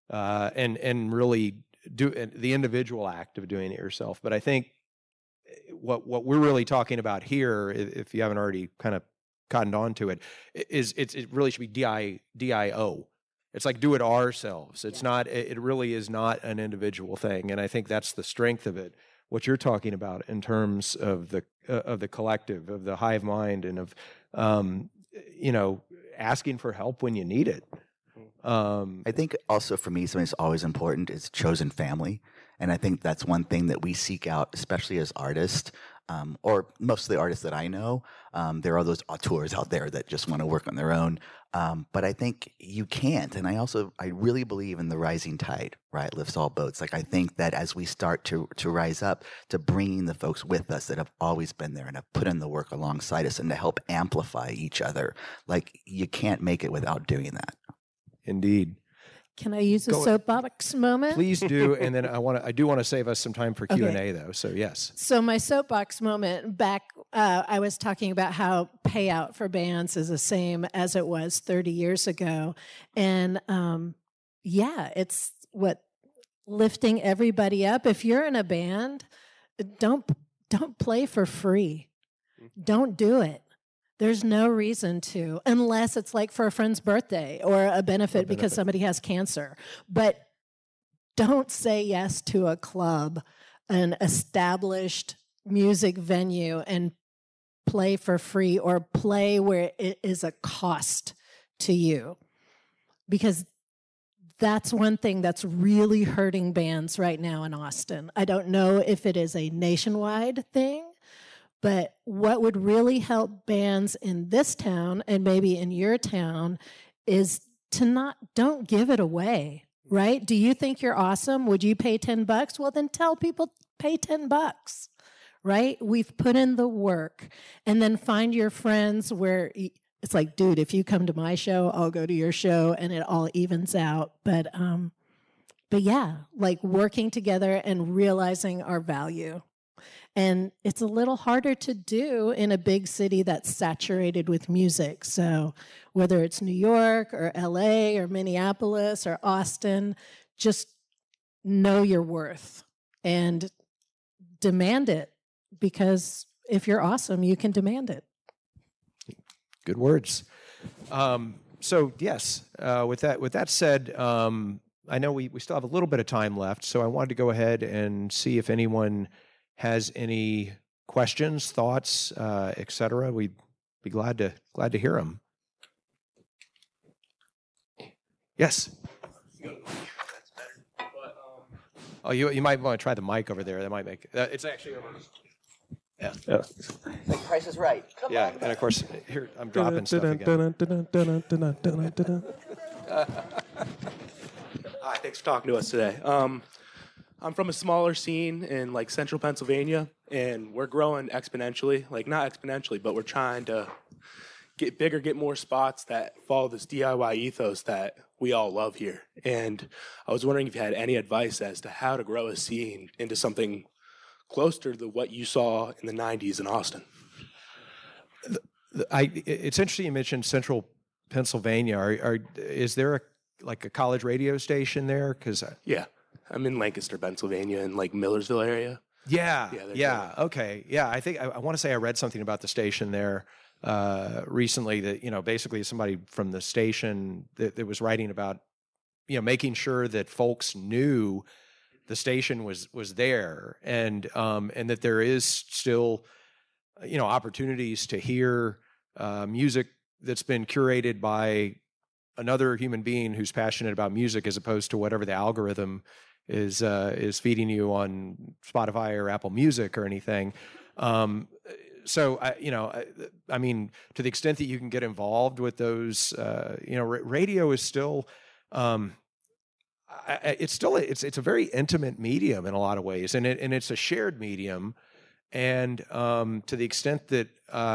and really do the individual act of doing it yourself. But I think what we're really talking about here, if you haven't already kind of cottoned on to it, is it really should be DIO. It's like do it ourselves. It's not. It really is not an individual thing, and I think that's the strength of it. What you're talking about in terms of the collective, of the hive mind, and of you know, asking for help when you need it. I think also for me, something that's always important is chosen family. And I think that's one thing that we seek out, especially as artists, or most of the artists that I know. There are those auteurs out there that just want to work on their own. But I think you can't. And I really believe in the rising tide, right? Lifts all boats. Like I think that as we start to rise up, to bringing the folks with us that have always been there and have put in the work alongside us and to help amplify each other, like you can't make it without doing that. Indeed. Can I use a soapbox moment? Please do, and then I do want to save us some time for Q&A though. So yes. So my soapbox moment back, I was talking about how payout for bands is the same as it was 30 years ago, and yeah, it's lifting everybody up. If you're in a band, don't play for free. Don't do it. There's no reason to, unless it's like for a friend's birthday or a benefit because somebody has cancer. But don't say yes to a club, an established music venue, and play for free or play where it is a cost to you. Because that's one thing that's really hurting bands right now in Austin. I don't know if it is a nationwide thing, but what would really help bands in this town and maybe in your town is to don't give it away, right? Do you think you're awesome? Would you pay $10? Well, then tell people pay $10, right? We've put in the work, and then find your friends where it's like, dude, if you come to my show, I'll go to your show, and it all evens out. But yeah, like working together and realizing our value. And it's a little harder to do in a big city that's saturated with music. So whether it's New York or LA or Minneapolis or Austin, just know your worth and demand it, because if you're awesome, you can demand it. Good words. So yes, with that said, I know we still have a little bit of time left, so I wanted to go ahead and see if anyone has any questions, thoughts, etc. We'd be glad to hear them. Yes. Oh, you might want to try the mic over there. That might make it's actually over. Yeah. Like Price is Right. Come Yeah, on. and of course, here I'm dropping stuff again. Hi, thanks for talking to us today. I'm from a smaller scene in like central Pennsylvania, and we're growing exponentially. Like not exponentially, but we're trying to get bigger, get more spots that follow this DIY ethos that we all love here. And I was wondering if you had any advice as to how to grow a scene into something closer to what you saw in the 90s in Austin. It's interesting you mentioned central Pennsylvania. Is there a college radio station there? Because Yeah, I'm in Lancaster, Pennsylvania, in like Millersville area. Yeah. Okay. Yeah. I think I want to say I read something about the station there recently that, basically somebody from the station that was writing about, making sure that folks knew the station was there and that there is still, opportunities to hear music that's been curated by another human being who's passionate about music as opposed to whatever the algorithm is feeding you on Spotify or Apple Music or anything. So I mean, to the extent that you can get involved with those, radio is still, it's a very intimate medium in a lot of ways, and it's a shared medium, and to the extent that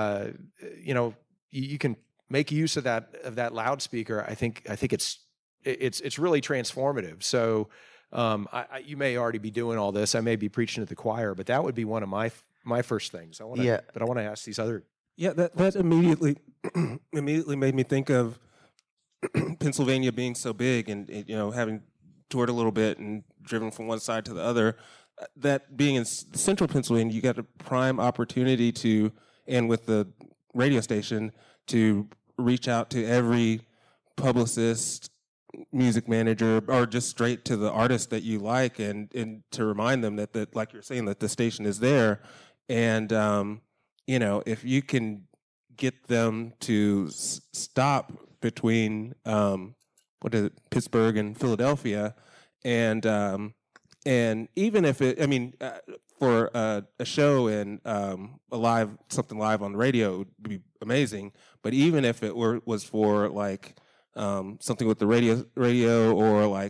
you can make use of that loudspeaker, I think it's really transformative. So. You may already be doing all this. I may be preaching to the choir, but that would be one of my first things. But I want to ask these other. Yeah, that immediately made me think of Pennsylvania being so big, and having toured a little bit and driven from one side to the other. That being in central Pennsylvania, you got a prime opportunity to, and with the radio station, to reach out to every publicist, music manager, or just straight to the artist that you like, and to remind them that like you're saying, that the station is there, and if you can get them to stop between Pittsburgh and Philadelphia, and even if for a show and something live on the radio, it would be amazing. But even if it was for like something with the radio or like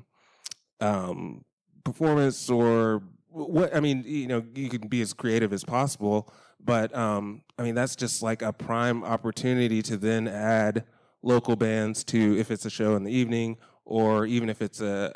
performance or what, you can be as creative as possible, but that's just like a prime opportunity to then add local bands to, if it's a show in the evening, or even if it's a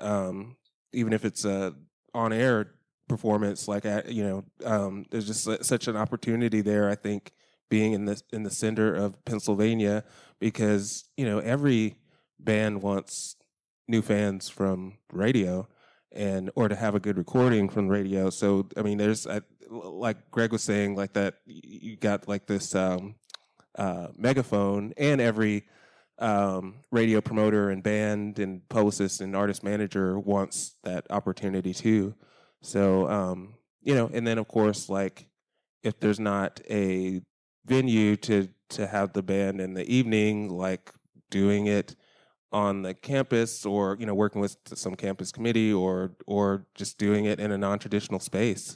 on-air performance, like there's just such an opportunity there, I think, being in the center of Pennsylvania, because every band wants new fans from radio, or to have a good recording from radio. So there's like Greg was saying, like that you got like this megaphone, and every radio promoter and band and publicist and artist manager wants that opportunity too. So and then of course, like if there's not a venue to have the band in the evening, like doing it on the campus, or working with some campus committee, or just doing it in a non-traditional space.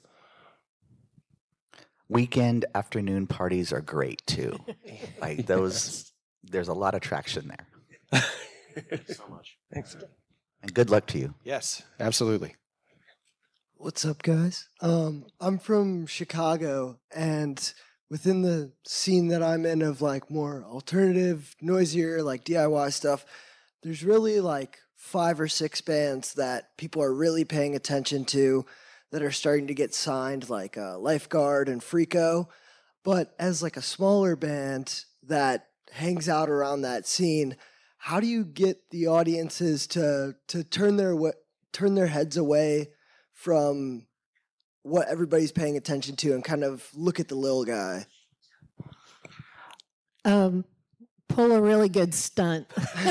Weekend afternoon parties are great too. Like those, there's a lot of traction there. Thank you so much. Thanks. And good luck to you. Yes, absolutely. What's up, guys? I'm from Chicago, and within the scene that I'm in of like more alternative, noisier, like DIY stuff, there's really like 5 or 6 bands that people are really paying attention to that are starting to get signed, like Lifeguard and Freako. But as like a smaller band that hangs out around that scene, how do you get the audiences to turn their heads away from what everybody's paying attention to and kind of look at the little guy? pull a really good stunt.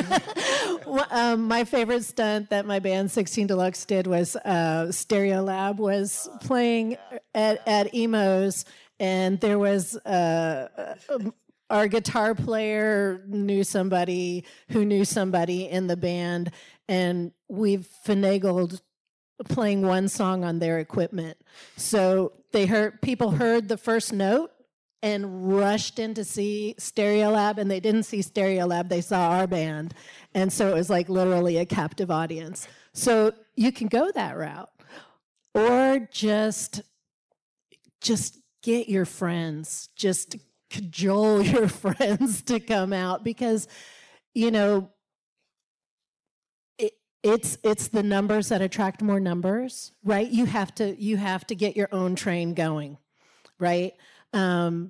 My favorite stunt that my band 16 Deluxe did was Stereolab was playing at Emo's, and there was our guitar player knew somebody who knew somebody in the band, and we've finagled playing one song on their equipment. So people heard the first note and rushed in to see Stereolab, and they didn't see Stereolab, they saw our band. And so it was like literally a captive audience. So you can go that route, or just get your friends, just cajole your friends to come out, because, you know, it's the numbers that attract more numbers, right? You have to get your own train going, right? And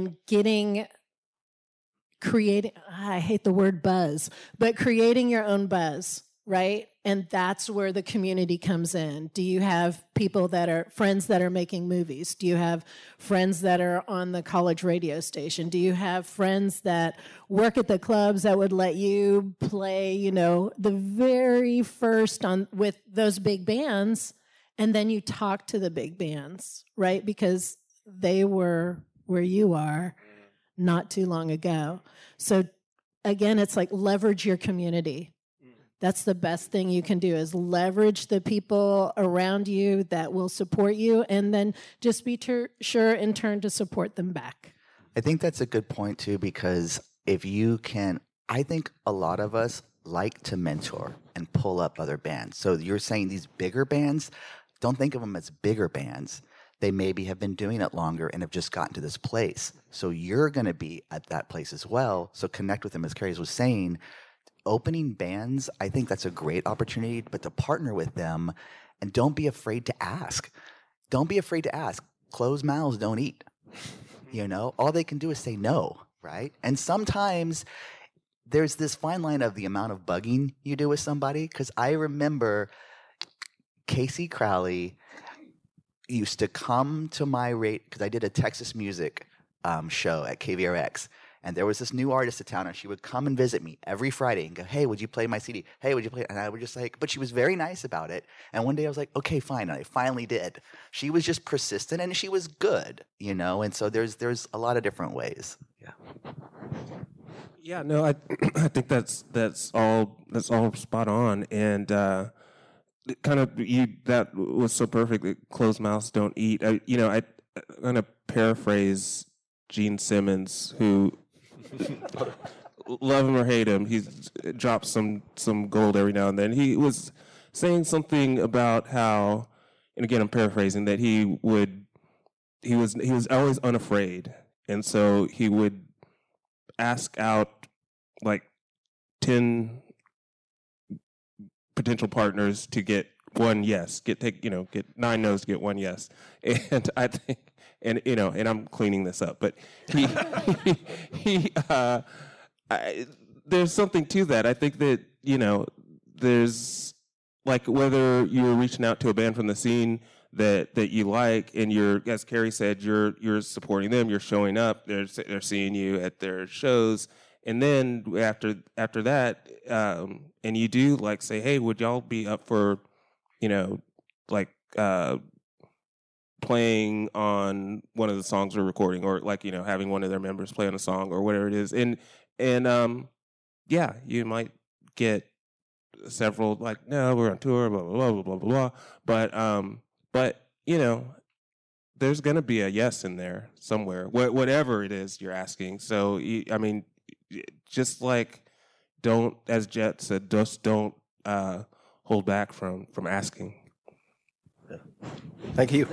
creating, I hate the word buzz, but creating your own buzz, right? And that's where the community comes in. Do you have friends that are making movies? Do you have friends that are on the college radio station? Do you have friends that work at the clubs that would let you play, you know, the very first with those big bands, and then you talk to the big bands, right? Because they were where you are not too long ago. So again, it's like leverage your community. That's the best thing you can do, is leverage the people around you that will support you, and then just be sure in turn to support them back. I think that's a good point too, because if you can, I think a lot of us like to mentor and pull up other bands. So you're saying these bigger bands, don't think of them as bigger bands. They maybe have been doing it longer and have just gotten to this place. So you're going to be at that place as well. So connect with them, as Carrie was saying. Opening bands, I think that's a great opportunity, but to partner with them, and don't be afraid to ask. Don't be afraid to ask. Closed mouths don't eat. You know, all they can do is say no, right? And sometimes there's this fine line of the amount of bugging you do with somebody, because I remember Casey Crowley used to come to my because I did a Texas music show at KVRX. And there was this new artist in town, and she would come and visit me every Friday and go, hey, would you play my CD? Hey, would you play? And I would just like, but she was very nice about it. And one day I was like, okay, fine. And I finally did. She was just persistent, and she was good, you know? And so there's a lot of different ways. Yeah. Yeah, no, I think that's all spot on. And that was so perfect that closed mouths don't eat. I'm going to paraphrase Gene Simmons, who, love him or hate him, he's dropped some gold every now and then. He was saying something about how, and again I'm paraphrasing, that he was always unafraid, and so he would ask out like 10 potential partners to get one yes, get 9 no's to get one yes. And I think, and I'm cleaning this up, but there's something to that. I think that, there's, like, whether you're reaching out to a band from the scene that you like, and you're, as Carrie said, you're supporting them, you're showing up, they're seeing you at their shows, and then after that, and you do, like, say, hey, would y'all be up for, playing on one of the songs we're recording, or like, having one of their members play on a song or whatever it is. And yeah, you might get several, like, no, we're on tour, blah, blah, blah, blah, blah, blah. But there's going to be a yes in there somewhere, whatever it is you're asking. So, just like, don't, as Jet said, just don't hold back from asking. Thank you.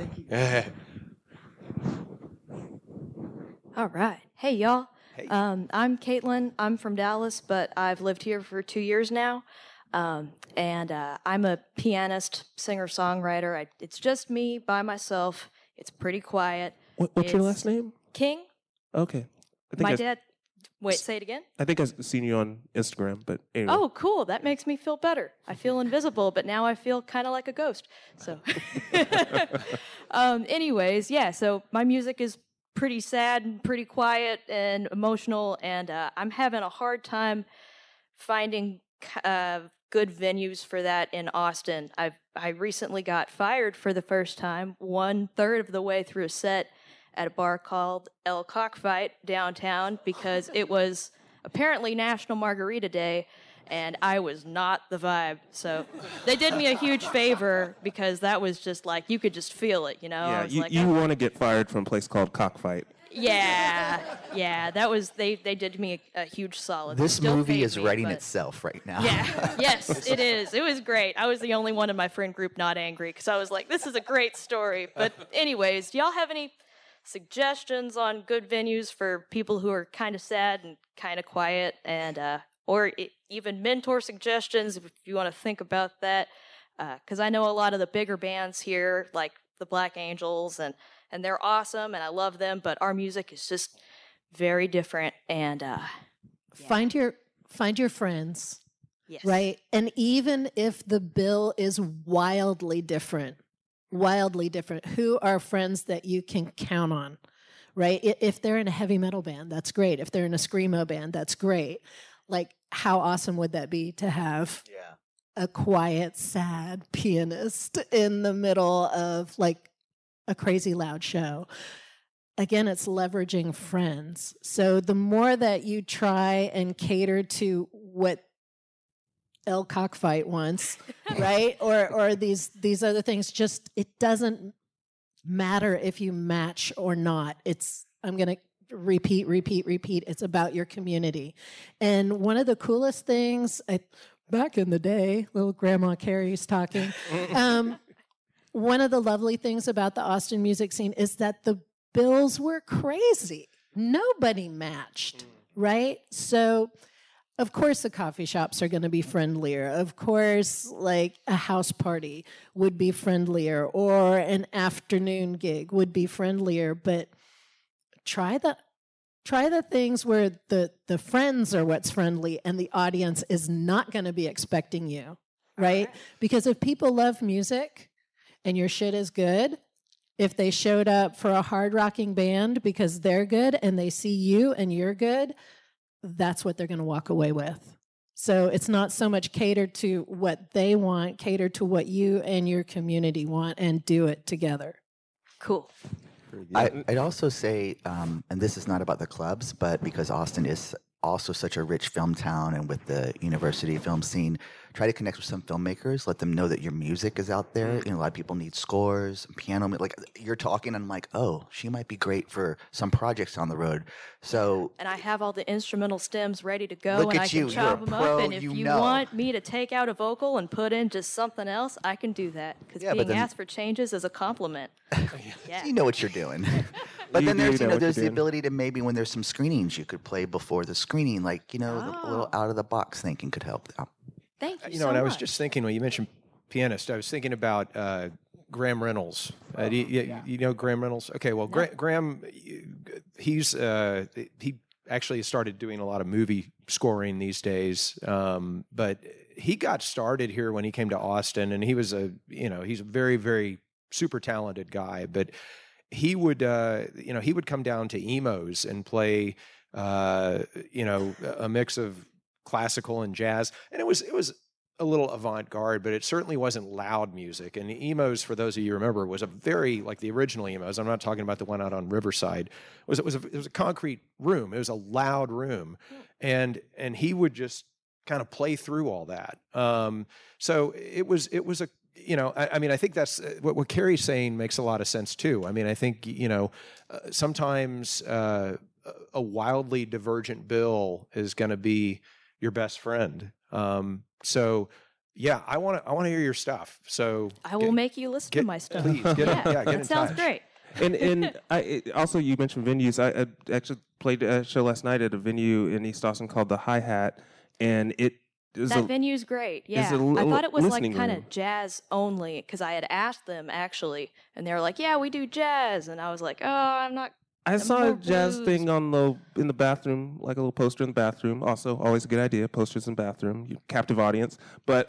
All right. Hey, y'all. Hey. I'm Caitlin. I'm from Dallas, but I've lived here for 2 years now. And I'm a pianist, singer-songwriter. It's just me by myself. It's pretty quiet. What's your last name? King. Okay. Dad... Wait, say it again? I think I've seen you on Instagram, but anyway. Oh, cool. That makes me feel better. I feel invisible, but now I feel kind of like a ghost. So, anyways, yeah, so my music is pretty sad and pretty quiet and emotional, and I'm having a hard time finding good venues for that in Austin. I recently got fired for the first time, 1/3 of the way through a set at a bar called El Cockfight downtown because it was apparently National Margarita Day, and I was not the vibe. So they did me a huge favor because that was just like, you could just feel it, you know? Yeah, I was you, like, you want to get fired from a place called Cockfight. yeah, that was, they did me a huge solid. They This still movie paid is me, writing but- itself right now. Yeah, yes, it is. It was great. I was the only one in my friend group not angry because I was like, this is a great story. But anyways, do y'all have any suggestions on good venues for people who are kind of sad and kind of quiet, and even mentor suggestions if you want to think about that? Because I know a lot of the bigger bands here, like the Black Angels, and they're awesome, and I love them, but our music is just very different. And Find your friends, yes, right? And even if the bill is wildly different, who are friends that you can count on, right? If they're in a heavy metal band, that's great. If they're in a screamo band, that's great. Like, how awesome would that be to have a quiet, sad pianist in the middle of like a crazy loud show? Again, it's leveraging friends. So the more that you try and cater to what El Cockfight wants, right? Or these other things, just it doesn't matter if you match or not. I'm gonna repeat. It's about your community. And one of the coolest things, back in the day, little Grandma Carrie's talking. One of the lovely things about the Austin music scene is that the bills were crazy. Nobody matched, right? So, of course, the coffee shops are going to be friendlier. Of course, like a house party would be friendlier, or an afternoon gig would be friendlier. But try the things where the friends are what's friendly, and the audience is not going to be expecting you, right? Because if people love music and your shit is good, if they showed up for a hard rocking band because they're good and they see you and you're good, that's what they're going to walk away with. So it's not so much catered to what they want, cater to what you and your community want, and do it together. cool. I'd also say, and this is not about the clubs, but because Austin is also such a rich film town, and with the university film scene, try to connect with some filmmakers, let them know that your music is out there. You know, a lot of people need scores, piano, like you're talking, and I'm like, oh, she might be great for some projects on the road. So, And I have all the instrumental stems ready to go, Look and at I can you, chop you're a them pro, up. And if you you know. want me to take out a vocal and put in just something else, I can do that. Because Yeah, but being then- asked for changes is a compliment. Yeah. you know what you're doing. But You then do there's, know what there's you're the doing. ability to maybe when there's some screenings, you could play before the screening, like, a little out of the box thinking could help out. Thank you You so know, and I was much. just thinking when you mentioned pianist, I was thinking about Graham Reynolds. Do you know Graham Reynolds? Okay, well, Graham, he actually started doing a lot of movie scoring these days, but he got started here when he came to Austin, and he was he's a very, very super talented guy, but he would come down to Emos and play a mix of classical and jazz, and it was a little avant-garde, but it certainly wasn't loud music. And Emos, for those of you who remember, was a very, like the original Emos, I'm not talking about the one out on Riverside, it was a concrete room. It was a loud room, and he would just kind of play through all that. So it was a, I think that's what Carrie's saying makes a lot of sense too. I mean, I think, sometimes a wildly divergent bill is going to be your best friend. So yeah, I want to hear your stuff. So I will make you listen to my stuff. Please get That in sounds touch. great. And also, you mentioned venues. I actually played a show last night at a venue in East Austin called the Hi-Hat, and it is That venue's great. Yeah. a I thought it was like listening kind room. of jazz only because I had asked them actually, and they were like, "Yeah, we do jazz," and I was like, "Oh, I'm not I saw a more jazz blues. thing in the bathroom, like a little poster in the bathroom. Also, always a good idea. Posters in the bathroom, you captive audience. But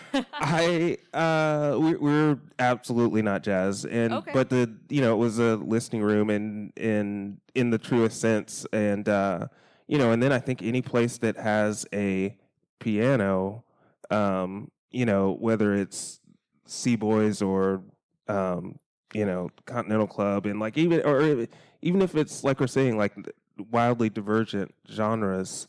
we're absolutely not jazz, and Okay. but it was a listening room, and in the truest sense, and and then I think any place that has a piano, whether it's Sea Boys or Continental Club, and like even if it's like we're saying, like wildly divergent genres,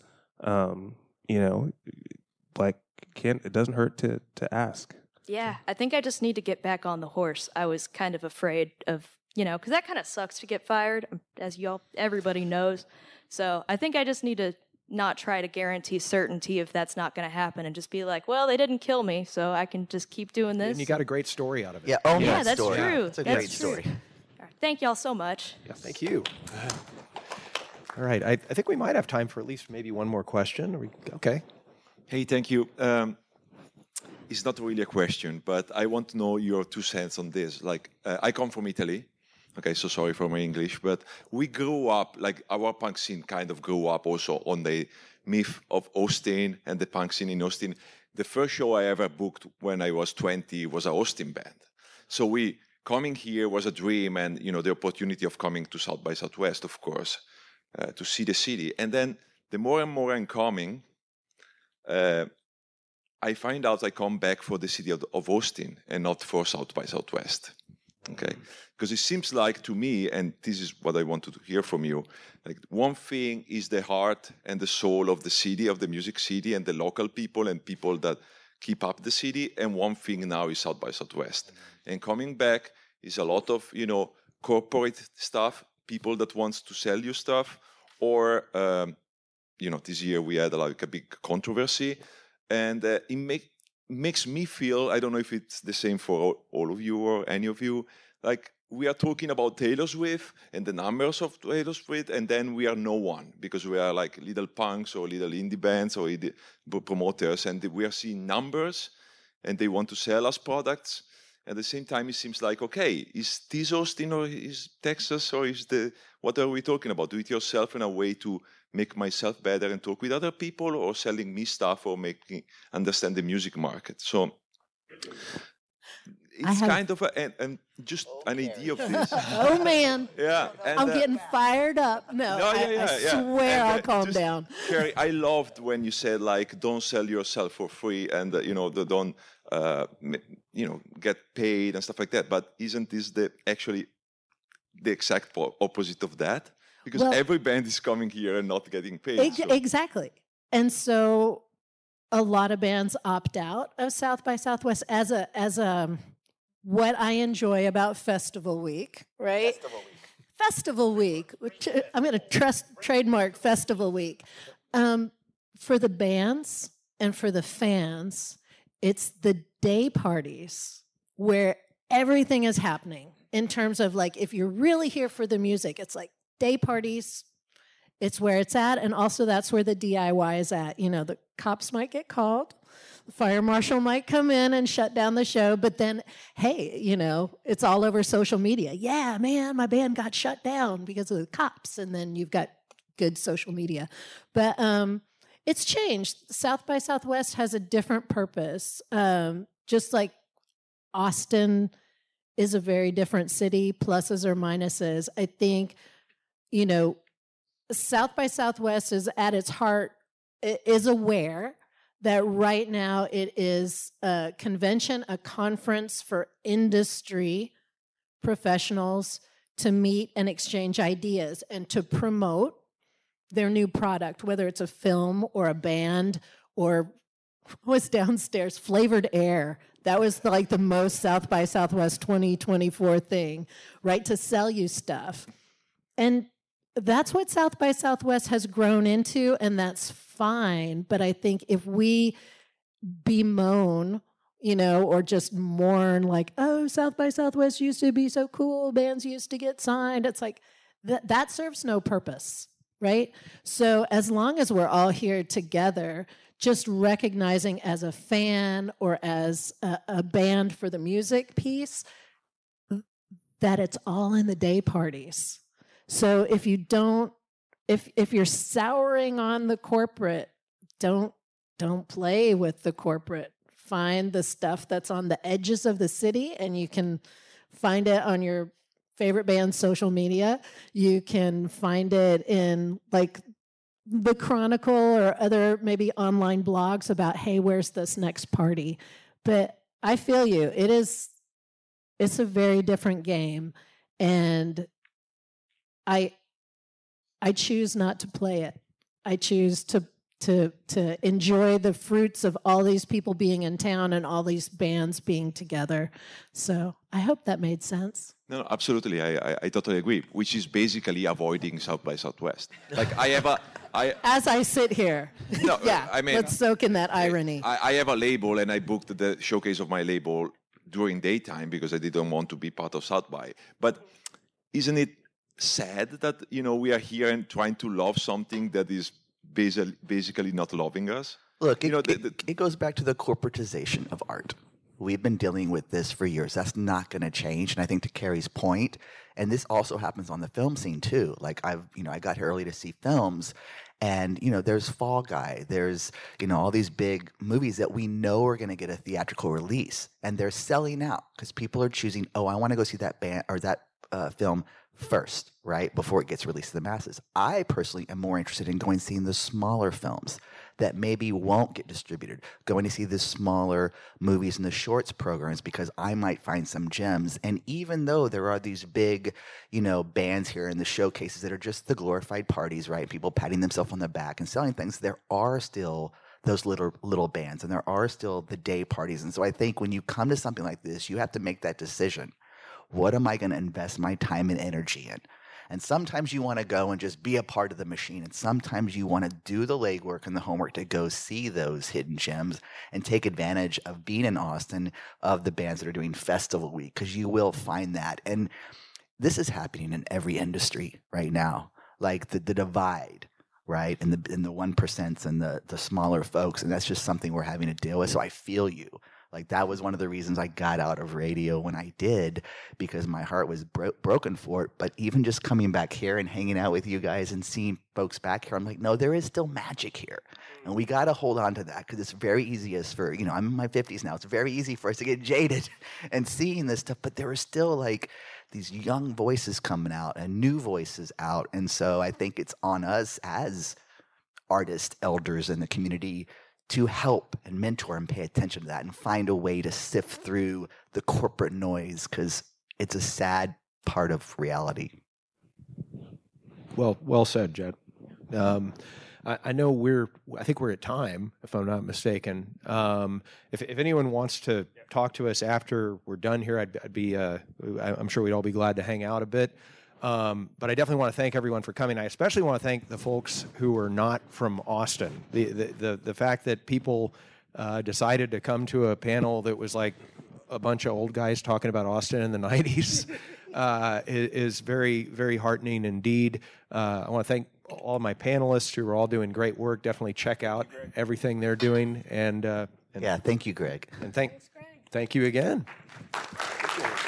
like it doesn't hurt to ask. Yeah, I think I just need to get back on the horse. I was kind of afraid of, because that kind of sucks to get fired, as everybody knows. So I think I just need to not try to guarantee certainty if that's not going to happen, and just be like, well, they didn't kill me, so I can just keep doing this. And you got a great story out of it. Yeah, own Yeah, that that's story. true. It's a That's great true. story. All right, thank y'all so much. Yeah, thank you. All right, I think we might have time for at least maybe one more question. Okay. Hey, thank you. It's not really a question, but I want to know your 2 cents on this. Like, I come from Italy. Okay, so sorry for my English, but we grew up, like our punk scene kind of grew up also on the myth of Austin and the punk scene in Austin. The first show I ever booked when I was 20 was an Austin band. So coming here was a dream, and the opportunity of coming to South by Southwest, of course, to see the city. And then the more and more I'm coming, I find out I come back for the city of Austin and not for South by Southwest. Okay, because it seems like to me, and this is what I wanted to hear from you, like one thing is the heart and the soul of the city, of the music city, and the local people and people that keep up the city, and one thing now is South by Southwest. And coming back is a lot of, corporate stuff, people that wants to sell you stuff, or, this year we had like a big controversy, and it makes me feel, I don't know if it's the same for all of you or any of you, like we are talking about Taylor Swift and the numbers of Taylor Swift, and then we are no one because we are like little punks or little indie bands or promoters, and we are seeing numbers and they want to sell us products. At the same time, it seems like, okay, is this Austin or is Texas or what are we talking about? Do it yourself in a way to make myself better and talk with other people, or selling me stuff or making understand the music market? So it's kind of an idea of this. Oh man. Yeah. And, I'm getting fired up. No, I swear I'll calm down. Kerry, I loved when you said like, don't sell yourself for free, and don't get paid and stuff like that. But isn't this actually the exact opposite of that? Because every band is coming here and not getting paid. Exactly. And so a lot of bands opt out of South by Southwest as a what I enjoy about Festival Week, right? Festival Week. Which I'm going to trademark Festival Week. For the bands and for the fans, it's the day parties where everything is happening in terms of like, if you're really here for the music, it's like day parties, it's where it's at. And also that's where the DIY is at. The cops might get called. The fire marshal might come in and shut down the show. But then, hey, it's all over social media. Yeah, man, my band got shut down because of the cops. And then you've got good social media. But it's changed. South by Southwest has a different purpose. Just like Austin is a very different city, pluses or minuses. I think, South by Southwest is at its heart, is aware that right now it is a convention, a conference for industry professionals to meet and exchange ideas and to promote their new product, whether it's a film or a band or what's downstairs, Flavored Air. That was like the most South by Southwest 2024 thing, right? To sell you stuff. And that's what South by Southwest has grown into, and that's fine. But I think if we bemoan, or just mourn like, oh, South by Southwest used to be so cool, bands used to get signed, it's like that serves no purpose, right? So as long as we're all here together, just recognizing as a fan or as a band for the music piece that it's all in the day parties. So if you don't, if you're souring on the corporate, don't play with the corporate. Find the stuff that's on the edges of the city, and you can find it on your favorite band's social media. You can find it in like the Chronicle or other maybe online blogs about, hey, where's this next party? But I feel you. It's a very different game, and I choose not to play it. I choose to enjoy the fruits of all these people being in town and all these bands being together. So I hope that made sense. No, absolutely. I totally agree, which is basically avoiding South by Southwest. Like As I sit here. No, yeah, I mean, let's soak in that irony. I have a label, and I booked the showcase of my label during daytime because I didn't want to be part of South by. But isn't it sad that, we are here and trying to love something that is basically not loving us? Look, it goes back to the corporatization of art. We've been dealing with this for years. That's not going to change. And I think to Carrie's point, and this also happens on the film scene too. Like I got here early to see films, and there's Fall Guy, there's all these big movies that we know are going to get a theatrical release, and they're selling out because people are choosing. Oh, I want to go see that band or that film first, right, before it gets released to the masses. I personally am more interested in going and seeing the smaller films that maybe won't get distributed, going to see the smaller movies and the shorts programs because I might find some gems. And even though there are these big, bands here in the showcases that are just the glorified parties, right, people patting themselves on the back and selling things, there are still those little bands, and there are still the day parties. And so I think when you come to something like this, you have to make that decision. What am I going to invest my time and energy in? And sometimes you want to go and just be a part of the machine. And sometimes you want to do the legwork and the homework to go see those hidden gems and take advantage of being in Austin, of the bands that are doing Festival Week, because you will find that. And this is happening in every industry right now, like the divide, right? And the 1% and the smaller folks. And that's just something we're having to deal with. So I feel you. Like that was one of the reasons I got out of radio when I did, because my heart was broken for it. But even just coming back here and hanging out with you guys and seeing folks back here, I'm like, no, there is still magic here. And we got to hold on to that, because it's very easy I'm in my 50s now. It's very easy for us to get jaded and seeing this stuff. But there are still like these young voices coming out and new voices out. And so I think it's on us as artists, elders in the community to help and mentor and pay attention to that and find a way to sift through the corporate noise, because it's a sad part of reality. Well said, Jed. I know I think we're at time, if I'm not mistaken. If anyone wants to talk to us after we're done here, I'm sure we'd all be glad to hang out a bit. But I definitely want to thank everyone for coming. I especially want to thank the folks who are not from Austin. The fact that people decided to come to a panel that was like a bunch of old guys talking about Austin in the 90s is very, very heartening indeed. I want to thank all my panelists who are all doing great work. Definitely check out everything they're doing. And yeah, thank you, Greg. And thank you again.